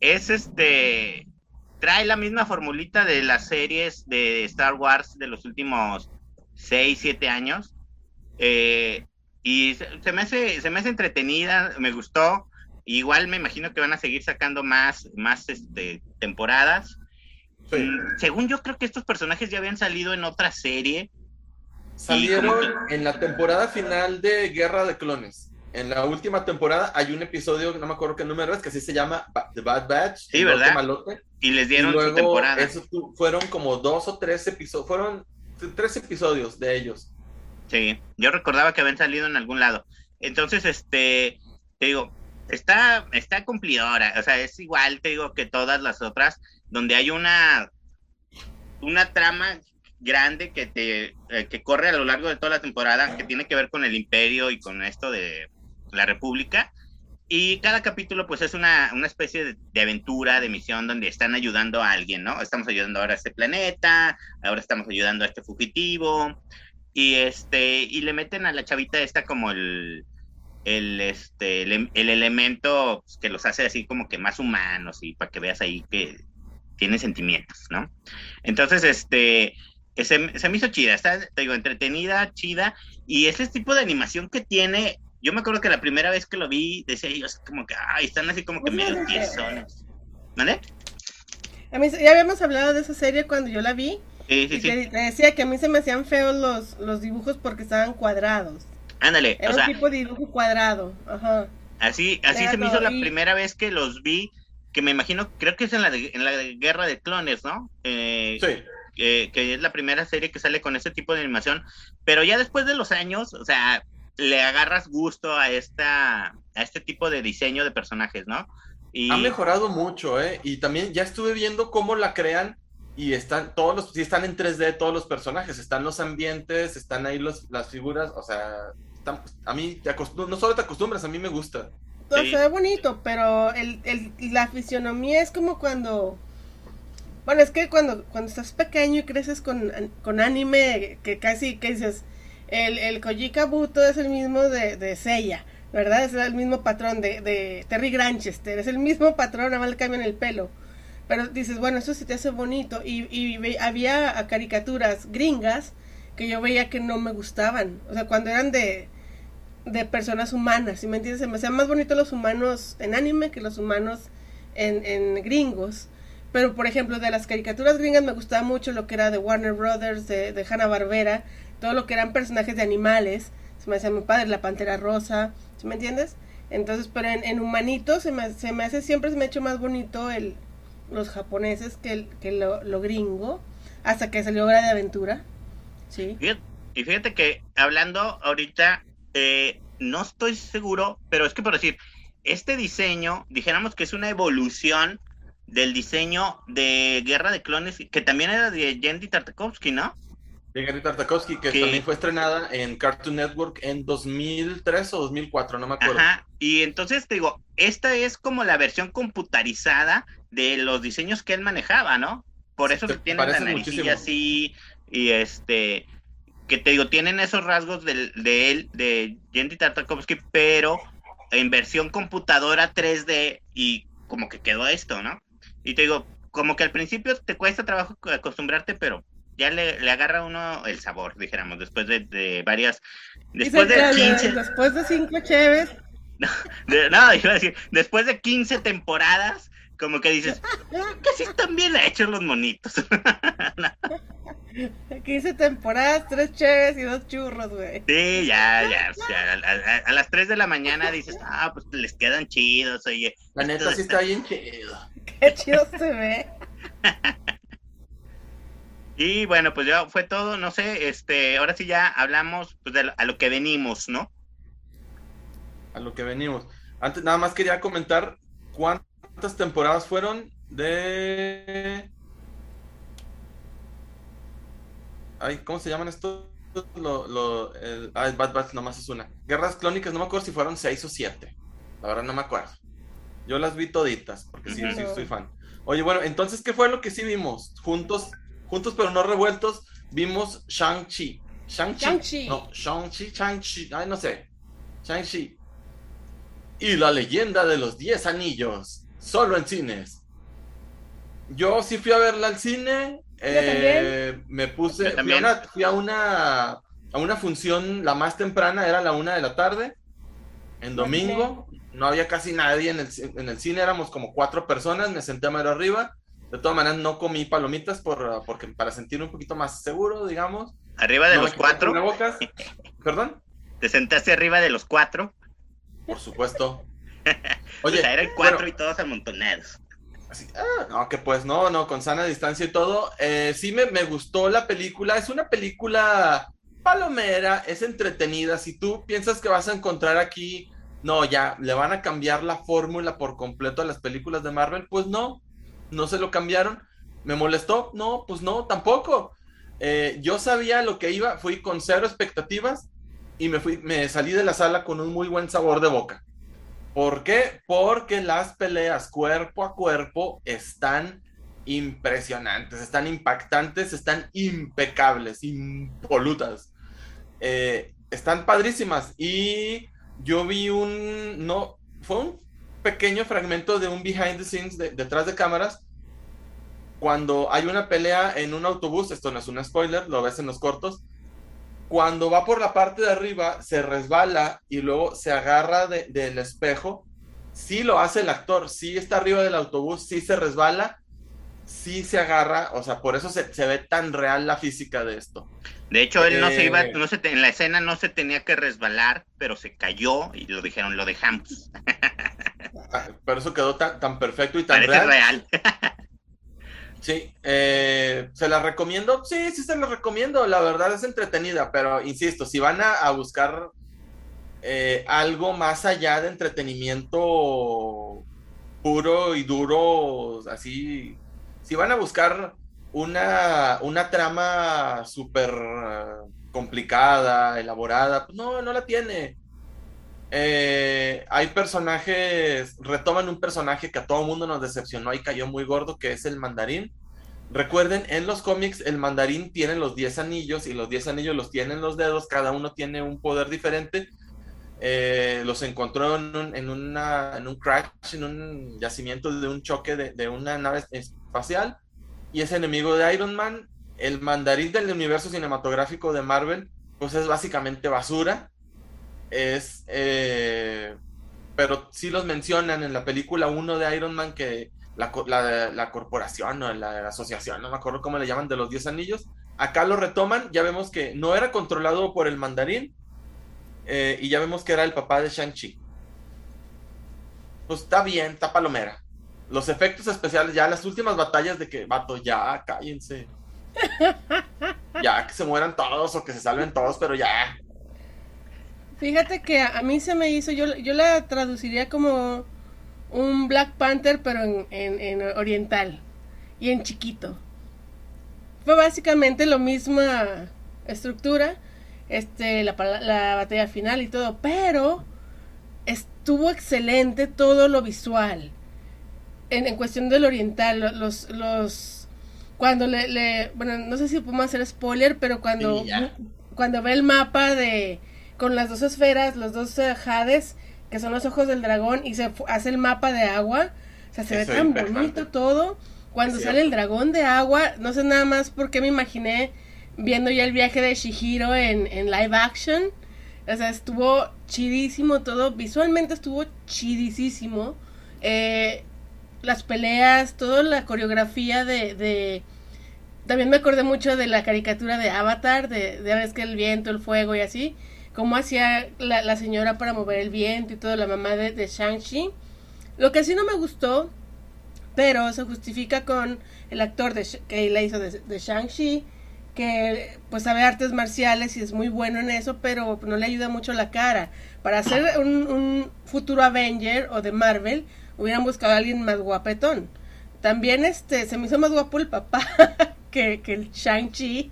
trae la misma formulita de las series de Star Wars de los últimos 6, 7 años. Y se me hace entretenida, me gustó. Igual me imagino que van a seguir sacando más temporadas. Sí. Según yo creo que estos personajes ya habían salido en otra serie. Salieron en la temporada final de Guerra de Clones. En la última temporada hay un episodio, no me acuerdo qué número es, que así se llama The Bad Batch. Sí, ¿verdad? Y les dieron luego, su temporada. Fueron como 2 o 3 episodios, fueron 3 episodios de ellos. Sí, yo recordaba que habían salido en algún lado. Entonces, te digo, está cumplidora, o sea, es igual, te digo, que todas las otras, donde hay una trama grande que corre a lo largo de toda la temporada, que tiene que ver con el Imperio y con esto de la República, y cada capítulo pues es una especie de aventura, de misión, donde están ayudando a alguien, ¿no? Estamos ayudando ahora a este planeta, ahora estamos ayudando a este fugitivo, y le meten a la chavita esta como el elemento que los hace así como que más humanos, y para que veas ahí que tienen sentimientos, ¿no? Entonces, se me hizo chida, está, te digo, entretenida, chida, y ese tipo de animación que tiene, yo me acuerdo que la primera vez que lo vi, decía yo, como que, están así como que medio tiesones. ¿Vale? A mí, ya habíamos hablado de esa serie cuando yo la vi, sí. Te decía que a mí se me hacían feos los dibujos porque estaban cuadrados. Ándale, era un tipo de dibujo cuadrado, ajá. Así se me hizo la primera vez que los vi, que me imagino, creo que es en la Guerra de Clones, ¿no? Sí. Que es la primera serie que sale con ese tipo de animación, pero ya después de los años, o sea, le agarras gusto a este tipo de diseño de personajes, ¿no? Y... ha mejorado mucho, y también ya estuve viendo cómo la crean, y están sí están en 3D todos los personajes, están los ambientes, están ahí las figuras, o sea, a mí no solo te acostumbras, a mí me gusta. todo se ve bonito, pero la fisionomía es como cuando... Bueno, es que cuando estás pequeño y creces con anime, que casi, que dices, el Koji Kabuto es el mismo de Seiya, ¿verdad? Es el mismo patrón de Terry Granchester, es el mismo patrón, nada más le cambian el pelo. Pero dices, bueno, eso se te hace bonito. Había caricaturas gringas que yo veía que no me gustaban. O sea, cuando eran de personas humanas, ¿sí me entiendes? Se me hacían más bonitos los humanos en anime que los humanos en gringos. Pero, por ejemplo, de las caricaturas gringas me gustaba mucho lo que era de Warner Brothers, de Hanna-Barbera, todo lo que eran personajes de animales. Se me hacía muy padre, la Pantera Rosa, ¿sí me entiendes? Entonces, pero en humanitos siempre se me ha hecho más bonito los japoneses que lo gringo, hasta que salió Hora de Aventura, ¿sí? Y fíjate que hablando ahorita, no estoy seguro, pero es que por decir, este diseño, dijéramos que es una evolución del diseño de Guerra de Clones, que también era de Genndy Tartakovsky, ¿no? De Genndy Tartakovsky, que también fue estrenada en Cartoon Network en 2003 o 2004, no me acuerdo. Ajá, y entonces te digo, esta es como la versión computarizada de los diseños que él manejaba, ¿no? Por eso se tienen la naricilla así, y que te digo, tienen esos rasgos de él, de Genndy Tartakovsky, pero en versión computadora 3D, y como que quedó esto, ¿no? Y te digo, como que al principio te cuesta trabajo acostumbrarte, pero ya le agarra uno el sabor, dijéramos, después de varias... Después de 15... Después de 5 cheves. No, iba a decir, después de 15 temporadas, como que dices, que sí están bien hechos los monitos. 15 temporadas, 3 cheves y 2 churros, güey. Sí, ya, a las 3 de la mañana dices, pues les quedan chidos, oye. La neta sí está bien chido. Qué chido se ve. Y bueno, pues ya fue todo, no sé, ahora sí ya hablamos pues a lo que venimos, ¿no? A lo que venimos. Antes nada más quería comentar cuántas temporadas fueron de... Ay, ¿cómo se llaman estos? Bad Batch nomás es una. Guerras Clónicas, no me acuerdo si fueron 6 o 7. La verdad no me acuerdo. Yo las vi toditas, porque sí soy fan. Oye, bueno, entonces, ¿qué fue lo que sí vimos? Juntos pero no revueltos, vimos Shang-Chi. Shang-Chi. No, Shang-Chi. Ay, no sé. Shang-Chi. Y la leyenda de los 10 anillos. Solo en cines. Yo sí fui a verla al cine. Me puse. Fui a una función, la más temprana, era la 1 de la tarde. En domingo. No había casi nadie en el cine, éramos como 4 personas. Me senté a mero arriba. De todas maneras, no comí palomitas porque para sentirme un poquito más seguro, digamos. ¿Arriba de los 4? ¿Perdón? ¿Te sentaste arriba de los 4? Por supuesto. Oye, o sea, eran 4 y todos amontonados. Así, no, que pues no, con sana distancia y todo. Sí me gustó la película. Es una película palomera, es entretenida. Si tú piensas que vas a encontrar aquí, no, ya, le van a cambiar la fórmula por completo a las películas de Marvel, pues no se lo cambiaron. ¿Me molestó? No, pues no, tampoco. Yo sabía lo que iba, fui con 0 expectativas y me salí de la sala con un muy buen sabor de boca. ¿Por qué? Porque las peleas cuerpo a cuerpo están impresionantes, están impactantes, están impecables, impolutas. Están padrísimas. Y yo vi fue un pequeño fragmento de un behind the scenes detrás de cámaras, cuando hay una pelea en un autobús. Esto no es un spoiler, lo ves en los cortos. Cuando va por la parte de arriba, se resbala y luego se agarra del espejo. Sí lo hace el actor, sí está arriba del autobús, sí se resbala, sí se agarra, o sea, por eso se ve tan real la física de esto. De hecho, él en la escena no se tenía que resbalar, pero se cayó y lo dijeron, lo dejamos. Pero eso quedó tan perfecto y tan real. Sí, ¿se la recomiendo? Sí, se la recomiendo, la verdad es entretenida, pero insisto, si van a buscar algo más allá de entretenimiento puro y duro, así, si van a buscar una trama súper complicada, elaborada, pues no la tiene. Hay personajes, retoman un personaje que a todo mundo nos decepcionó y cayó muy gordo, que es el Mandarín. Recuerden, en los cómics el Mandarín tiene los 10 anillos y los 10 anillos los tienen los dedos, cada uno tiene un poder diferente. Los encontró en un crash, en un yacimiento de un choque de una nave espacial, y es enemigo de Iron Man. El Mandarín del universo cinematográfico de Marvel, pues es básicamente basura. Pero sí los mencionan en la película 1 de Iron Man, que la corporación o la asociación, no me acuerdo cómo le llaman, de los 10 anillos. Acá lo retoman, ya vemos que no era controlado por el Mandarín, y ya vemos que era el papá de Shang-Chi. Pues está bien, está palomera. Los efectos especiales, ya las últimas batallas de que, vato, ya, cállense. Ya, que se mueran todos o que se salven todos, pero ya. Fíjate que a mí se me hizo, yo la traduciría como un Black Panther, pero en oriental y en chiquito. Fue básicamente la misma estructura, la batalla final y todo, pero estuvo excelente todo lo visual. En cuestión del oriental, cuando bueno, no sé si podemos hacer spoiler, pero cuando ve el mapa con las dos esferas, los dos Hades, que son los ojos del dragón, y se hace el mapa de agua, o sea, se ve tan bonito todo. Cuando sale el dragón de agua, no sé nada más por qué me imaginé viendo ya el viaje de Chihiro en live action. O sea, estuvo chidísimo todo, visualmente estuvo chidísimo. Las peleas, toda la coreografía también me acordé mucho de la caricatura de Avatar, de vez que el viento, el fuego y así, cómo hacía la señora para mover el viento y todo, la mamá de Shang-Chi. Lo que sí no me gustó, pero se justifica con el actor que la hizo de Shang-Chi, que pues sabe artes marciales y es muy bueno en eso, pero no le ayuda mucho la cara. Para hacer un futuro Avenger o de Marvel, hubieran buscado a alguien más guapetón. También se me hizo más guapo el papá que el Shang-Chi.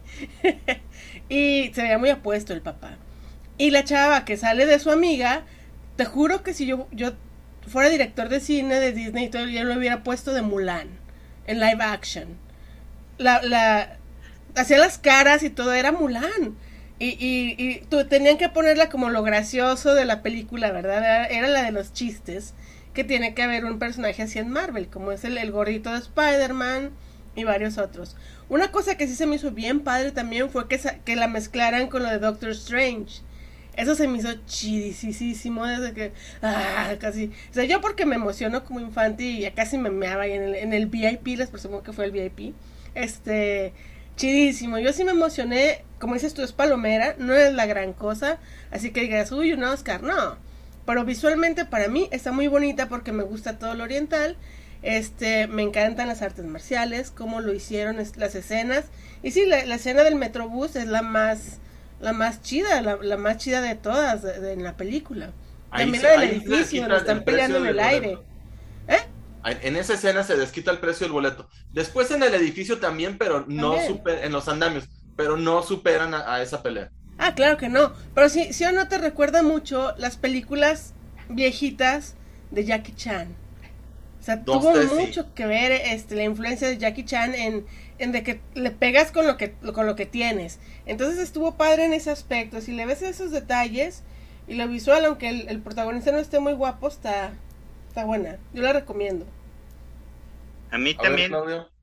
Y se veía muy apuesto el papá. Y la chava que sale de su amiga, te juro que si yo fuera director de cine de Disney y todo, ya lo hubiera puesto de Mulan en live action. Hacía las caras y todo, era Mulan. Y tenían que ponerla como lo gracioso de la película, ¿verdad? Era la de los chistes, que tiene que haber un personaje así en Marvel, como es el gordito de Spider-Man y varios otros. Una cosa que sí se me hizo bien padre también fue que la mezclaran con lo de Doctor Strange. Eso se me hizo chidisísimo desde que casi, o sea, yo porque me emociono como infante y ya casi me meaba y en el VIP, les presumo que fue el VIP, chidísimo. Yo sí me emocioné, como dices tú, es palomera, no es la gran cosa, así que digas, uy, un Oscar, no, pero visualmente para mí está muy bonita porque me gusta todo lo oriental. Me encantan las artes marciales, cómo lo hicieron, las escenas, y sí, la escena del Metrobús es la más chida, la más chida de todas en la película. También la del edificio, donde están peleando en el aire. En esa escena se desquita el precio del boleto. Después en el edificio también, pero no en los andamios, pero no superan a esa pelea. Ah, claro que no. Pero sí o no te recuerda mucho las películas viejitas de Jackie Chan. O sea, tuvo mucho que ver la influencia de Jackie Chan en de que le pegas con lo que tienes. Entonces estuvo padre en ese aspecto. Si le ves esos detalles y lo visual, aunque el protagonista no esté muy guapo, está buena. Yo la recomiendo. A mí también,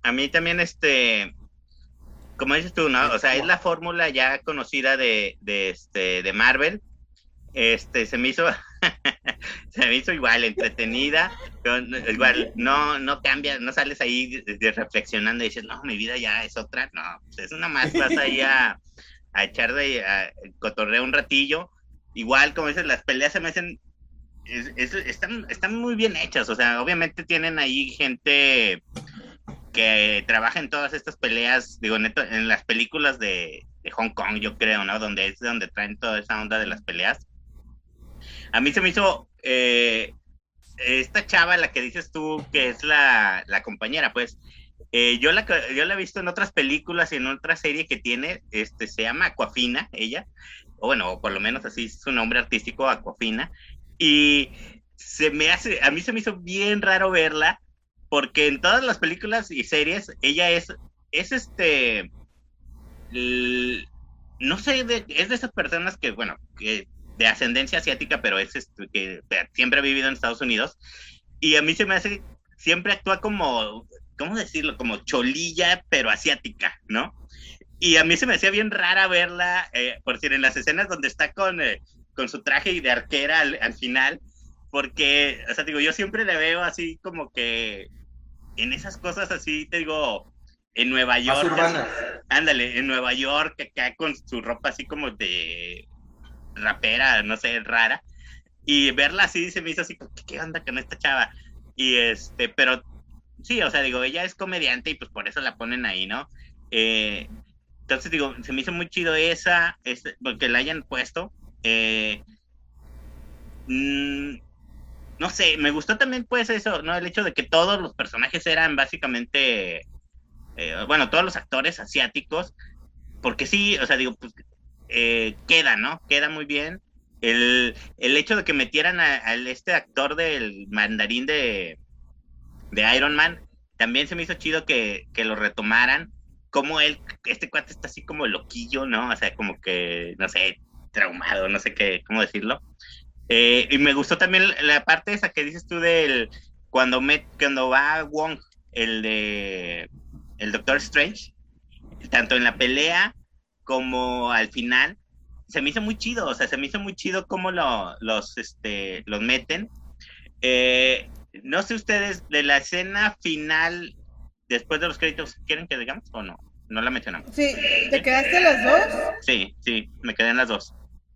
como dices tú, ¿no? O sea, es la fórmula ya conocida de Marvel. Se me hizo igual, entretenida, pero igual, no cambia, no sales ahí reflexionando y dices, no, mi vida ya es otra, no, es una más, vas ahí a echar a cotorreo un ratillo. Igual, como dices, las peleas se me hacen, están muy bien hechas, o sea, obviamente tienen ahí gente que trabaja en todas estas peleas, digo, neto, en las películas de Hong Kong, yo creo, ¿no? Donde traen toda esa onda de las peleas. A mí se me hizo esta chava, la que dices tú, que es la compañera, pues, yo la he visto en otras películas y en otra serie que tiene, se llama Aquafina, ella, o bueno, o por lo menos así es su nombre artístico, Aquafina, Y a mí se me hizo bien raro verla, porque en todas las películas y series, ella es no sé, es de esas personas que, bueno, que de ascendencia asiática, pero es que siempre ha vivido en Estados Unidos, y a mí se me hace, siempre actúa como, ¿cómo decirlo? Como cholilla, pero asiática, ¿no? Y a mí se me hacía bien rara verla, por decir, en las escenas donde está con su traje de arquera al final, porque, o sea, digo, yo siempre le veo así como que en esas cosas así, te digo, en Nueva Más York, urbanas. ándale, en Nueva York, acá con su ropa así como de rapera, no sé, rara, y verla así se me hizo así, ¿qué onda con esta chava? Y pero sí, o sea, digo, ella es comediante y pues por eso la ponen ahí, ¿no? Entonces digo, se me hizo muy chido porque la hayan puesto. No sé, me gustó también pues eso, ¿no? El hecho de que todos los personajes eran básicamente, bueno, todos los actores asiáticos, porque sí, o sea, digo, pues queda, ¿no? Queda muy bien. El hecho de que metieran al actor del mandarín de Iron Man, también se me hizo chido que lo retomaran, como este cuate está así como loquillo, ¿no? O sea, como que, no sé, traumado, no sé qué, cómo decirlo. Y me gustó también la parte esa que dices tú cuando va Wong, el Doctor Strange, tanto en la pelea como al final, se me hizo muy chido, o sea, se me hizo muy chido cómo los meten. No sé ustedes, de la escena final, después de los créditos, ¿quieren que digamos o no? No la mencionamos. Sí, ¿te quedaste a las dos? Sí, me quedé en las dos.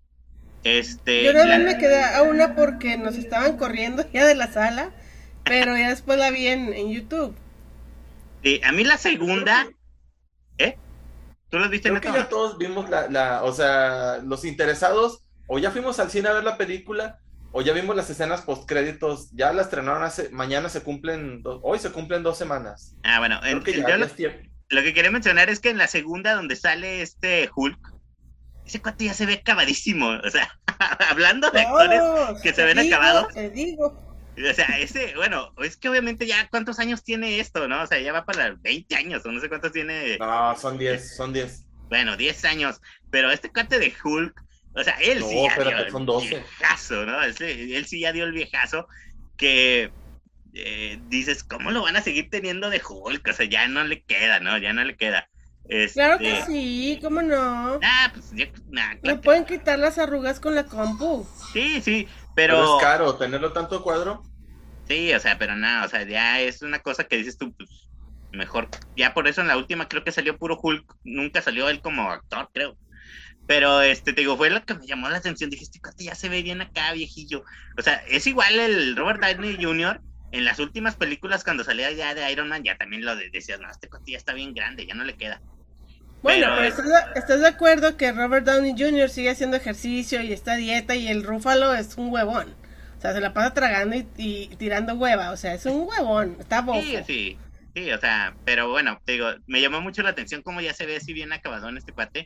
Yo nada más me quedé a una porque nos estaban corriendo ya de la sala, pero ya después la vi en YouTube. Sí, a mí la segunda, ¿eh? ¿Tú la viste? Creo que ya todos vimos o sea, los interesados, o ya fuimos al cine a ver la película, o ya vimos las escenas postcréditos, ya la estrenaron mañana hoy se cumplen 2 semanas. Ah, bueno, creo que ya es tiempo. Lo que quería mencionar es que en la segunda donde sale Hulk, ese cuate ya se ve acabadísimo, o sea, hablando de actores que se ven acabados. Te digo. O sea, bueno, es que obviamente ya cuántos años tiene esto, ¿no? O sea, ya va para 20 años, o no sé cuántos tiene. No, son 10. Bueno, 10 años, pero este cuate de Hulk, o sea, él sí ya dio son 12. El viejazo, ¿no? Él sí ya dio el viejazo que dices, ¿cómo lo van a seguir teniendo de Hulk? O sea, ya no le queda, ¿no? Ya no le queda. Claro que sí, ¿cómo no? Claro. Pueden quitar las arrugas con la compu. Sí, pero es caro tenerlo tanto cuadro. Sí, o sea, pero nada, o sea, ya es una cosa que dices tú, pues, mejor, ya por eso en la última creo que salió puro Hulk, nunca salió él como actor, creo. Pero te digo, fue lo que me llamó la atención, dije, este cuate ya se ve bien acá, viejillo. O sea, es igual el Robert Downey Jr. en las últimas películas cuando salía ya de Iron Man, ya también decías, no, este cuate ya está bien grande, ya no le queda. Bueno, pero ¿estás de acuerdo que Robert Downey Jr. sigue haciendo ejercicio y está a dieta y el Rúfalo es un huevón? O sea, se la pasa tragando y tirando hueva, o sea, es un huevón, está bofo. Sí, o sea, pero bueno, te digo, me llamó mucho la atención cómo ya se ve así bien acabado en este cuate.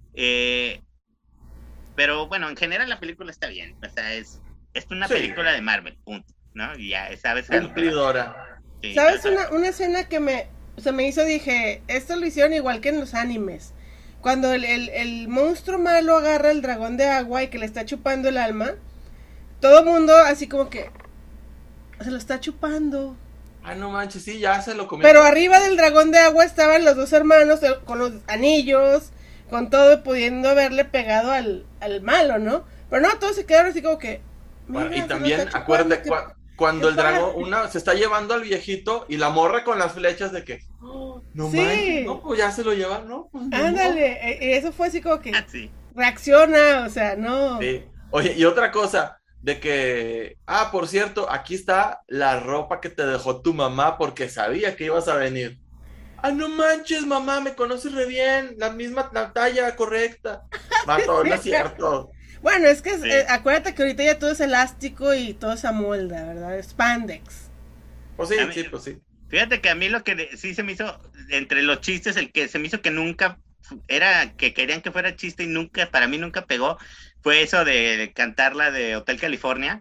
Pero bueno, en general la película está bien, o sea, es una película de Marvel, punto, ¿no? Y ya sabes. Cumplidora. Sí, ¿sabes una escena que me hizo, dije, esto lo hicieron igual que en los animes? Cuando el monstruo malo agarra el dragón de agua y que le está chupando el alma, todo el mundo así como que se lo está chupando. Ah, no manches, sí, ya se lo comió. Pero arriba del dragón de agua estaban los dos hermanos con los anillos, con todo, pudiendo haberle pegado al malo, ¿no? Pero no, todos se quedaron así como que... Bueno, y también, acuérdate, cuando el dragón, se está llevando al viejito y la morra con las flechas de que... no manches, no, pues ya se lo llevan, ¿no? Pues, ándale, eso fue así como que... reacciona, o sea, no... Sí. Oye, y otra cosa, de que, por cierto, aquí está la ropa que te dejó tu mamá porque sabía que ibas a venir. No manches, mamá, me conoces re bien, la talla correcta. Mato, no es cierto. Bueno, es que acuérdate que ahorita ya todo es elástico y todo se amolda, ¿verdad? Spandex. Pues sí. Fíjate que a mí lo que sí se me hizo, entre los chistes, el que se me hizo que nunca era, que querían que fuera chiste y nunca, para mí nunca pegó, fue eso de cantar la de Hotel California,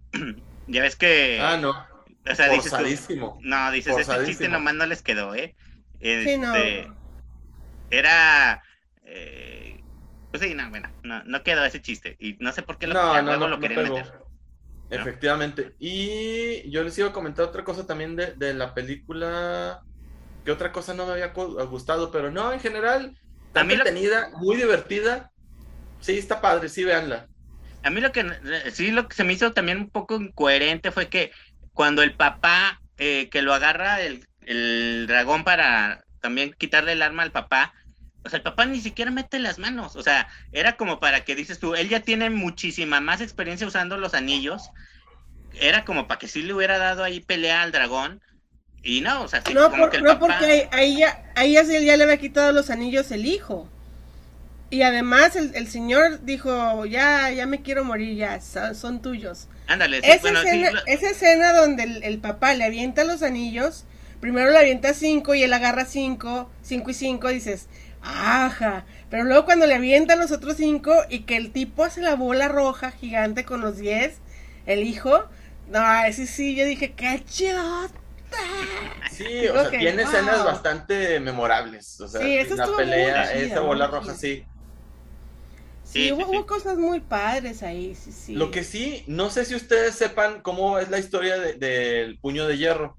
Ya ves que... No. O sea, dices tú, Forzadísimo. no, dices, este chiste nomás no les quedó, Sí, no. Era... pues sí, no, bueno, no quedó ese chiste. Y no sé por qué luego lo querían meter. ¿No? Efectivamente. Y yo les iba a comentar otra cosa también de la película. Que otra cosa no me había gustado, pero no, en general, está entretenida, muy divertida. Sí, está padre, sí, véanla. A mí lo que se me hizo también un poco incoherente fue que cuando el papá, que lo agarra el dragón para también quitarle el arma al papá, o sea, el papá ni siquiera mete las manos, o sea, era como para que dices tú, él ya tiene muchísima más experiencia usando los anillos, era como para que sí le hubiera dado ahí pelea al dragón, y no, o sea, sí, no, como que el papá... porque ahí ya le había quitado los anillos el hijo. Y además el señor dijo, ya me quiero morir, ya, son tuyos. Ándale, sí, esa escena donde el papá le avienta los anillos, primero le avienta 5 y él agarra 5 y 5, dices, ajá. Pero luego cuando le avientan los otros 5 y que el tipo hace la bola roja gigante con los 10, el hijo, no, ese sí, yo dije, qué chido. Sí, o sea, tiene escenas bastante memorables. O sea, sí, la pelea, esa bola roja, sí. Sí, hubo cosas muy padres ahí, sí. Lo que sí, no sé si ustedes sepan cómo es la historia del puño de hierro.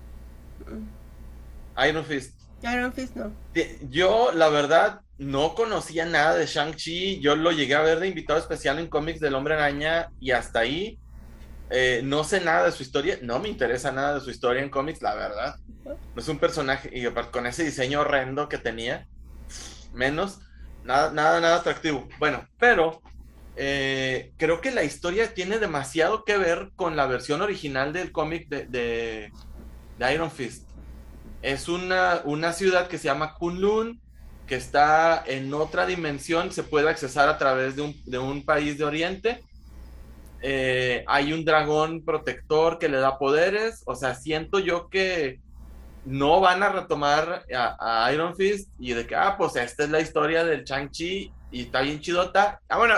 Iron Fist. Iron Fist, no. Yo, la verdad, no conocía nada de Shang-Chi. Yo lo llegué a ver de invitado especial en cómics del Hombre Araña y hasta ahí. No sé nada de su historia. No me interesa nada de su historia en cómics, la verdad. No es un personaje, y con ese diseño horrendo que tenía, menos. Nada atractivo. Bueno, pero creo que la historia tiene demasiado que ver con la versión original del cómic de Iron Fist. Es una ciudad que se llama Kunlun, que está en otra dimensión, se puede accesar a través de un país de Oriente. Hay un dragón protector que le da poderes. O sea, siento yo que no van a retomar a Iron Fist y de que, pues esta es la historia del Shang-Chi y está bien chidota. Bueno.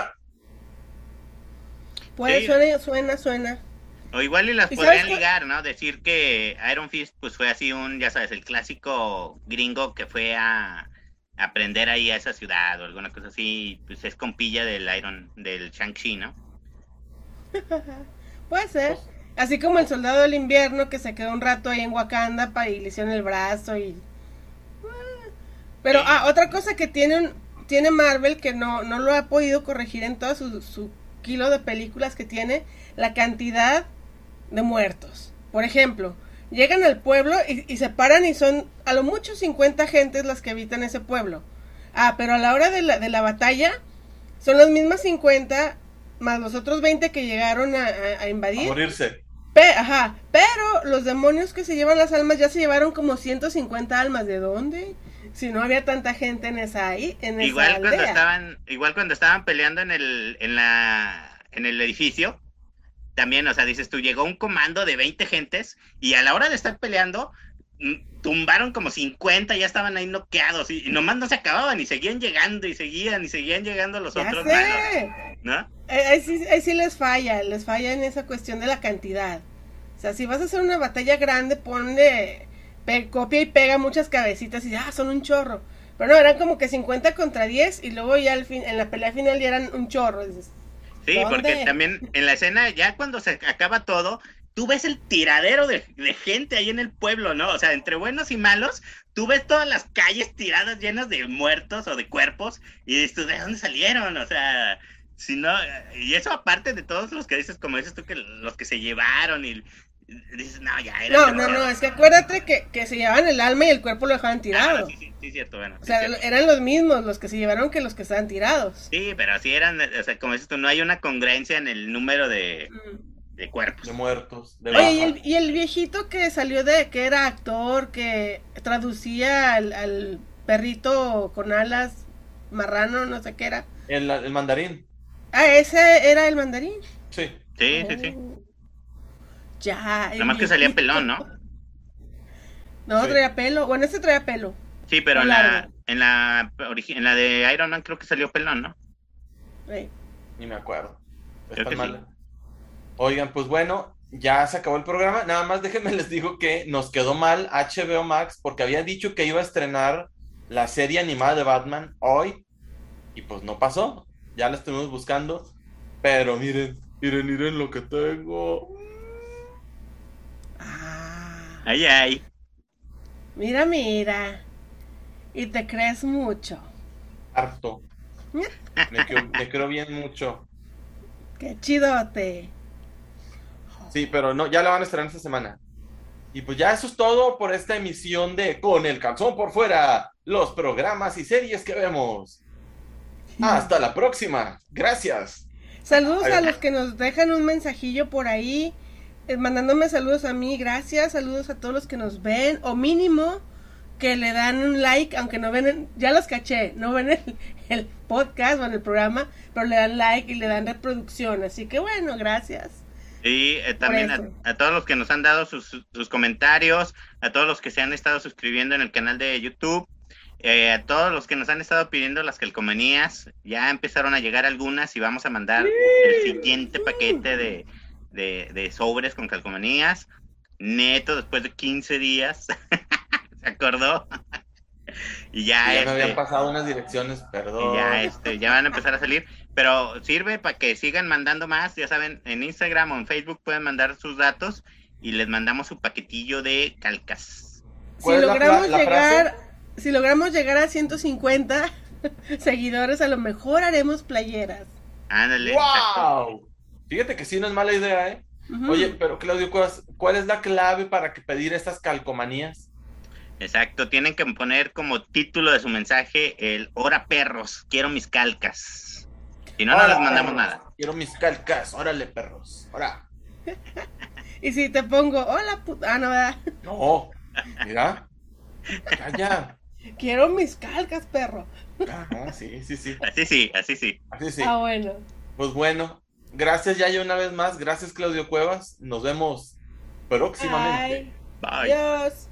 Pues suena. O igual y las podrían ligar, ¿no? Decir que Iron Fist pues fue así ya sabes, el clásico gringo que fue a aprender ahí a esa ciudad o alguna cosa así, pues es compilla del Shang-Chi, ¿no? Puede ser. Así como el Soldado del Invierno que se quedó un rato ahí en Wakanda y le hicieron el brazo y... Pero otra cosa que tiene Marvel que no lo ha podido corregir en todo su kilo de películas que tiene, la cantidad de muertos. Por ejemplo, llegan al pueblo y se paran y son a lo mucho 50 gentes las que habitan ese pueblo. Pero a la hora de la batalla son las mismas 50 más los otros 20 que llegaron a invadir. A morirse. Pero los demonios que se llevan las almas ya se llevaron como 150 almas. ¿De dónde? Si no había tanta gente en esa aldea. Igual cuando estaban peleando en el edificio, también, o sea, dices tú, llegó un comando de 20 gentes y a la hora de estar peleando tumbaron como 50, ya estaban ahí noqueados y nomás no se acababan y seguían llegando y seguían llegando los otros malos, ¿no? Ahí sí les falla en esa cuestión de la cantidad. O sea, si vas a hacer una batalla grande, ponle, copia y pega muchas cabecitas y son un chorro. Pero no, eran como que 50 contra 10 y luego ya en la pelea final ya eran un chorro. Dices, sí, ¿dónde? Porque también en la escena, ya cuando se acaba todo, tú ves el tiradero de gente ahí en el pueblo, ¿no? O sea, entre buenos y malos, tú ves todas las calles tiradas llenas de muertos o de cuerpos y dices, ¿de dónde salieron? O sea, si no, y eso aparte de todos los que dices, como dices tú, que los que se llevaron y dices, no, ya era. No, es que acuérdate que se llevaban el alma y el cuerpo lo dejaban tirado. Sí, cierto, bueno. O sea, eran los mismos los que se llevaron que los que estaban tirados. Sí, pero sí eran, o sea, como dices tú, no hay una congruencia en el número de cuerpos. De muertos. Oye, y el viejito que salió que era actor, que traducía al perrito con alas, marrano, no sé qué era. El mandarín. Ese era el mandarín. Sí. Sí. Ya. Nada más que salía pelón, ¿no? No, sí. Traía pelo. Bueno, ese traía pelo. Sí, pero en la de Iron Man creo que salió pelón, ¿no? Sí. Ni me acuerdo. Creo que mal. Oigan, pues bueno, ya se acabó el programa. Nada más déjenme les digo que nos quedó mal HBO Max porque había dicho que iba a estrenar la serie animada de Batman hoy y pues no pasó. Ya la estuvimos buscando, pero miren lo que tengo. Ah, Ay, ay. mira, mira. Y te crees mucho. Harto. Me creo bien mucho. Qué chidote. Sí, pero no, ya la van a estrenar esta semana. Y pues ya eso es todo por esta emisión de Con el calzón por fuera, los programas y series que vemos. Hasta la próxima. Gracias. Saludos a Adiós. los que nos dejan un mensajillo por ahí, mandándome saludos a mí, gracias, saludos a todos los que nos ven, o mínimo que le dan un like, aunque no ven, ya los caché, no ven el podcast o en el programa, pero le dan like y le dan reproducción, así que bueno, gracias. Y también a todos los que nos han dado sus comentarios, a todos los que se han estado suscribiendo en el canal de YouTube, a todos los que nos han estado pidiendo las calcomanías, ya empezaron a llegar algunas y vamos a mandar el siguiente paquete de sobres con calcomanías, neto después de 15 días, ¿se acordó? Y ya me habían pasado unas direcciones, perdón. Ya van a empezar a salir, pero sirve para que sigan mandando más, ya saben, en Instagram o en Facebook pueden mandar sus datos y les mandamos su paquetillo de calcas. Si logramos llegar a 150 seguidores, a lo mejor haremos playeras. Ándale. ¡Wow! Exacto. Fíjate que sí no es mala idea, ¿eh? Uh-huh. Oye, pero Claudio, ¿cuál es la clave para pedir estas calcomanías? Exacto, tienen que poner como título de su mensaje el "Hora perros, quiero mis calcas". Si no, no les mandamos nada. Quiero mis calcas, órale perros, ¡hora! Y si te pongo, hola puta, no, ¿verdad? No, mira, calla. Quiero mis calcas, perro. Ah, sí. Así sí. Ah, bueno. Pues bueno, gracias Yaya una vez más, gracias Claudio Cuevas, nos vemos próximamente. Bye. Adiós.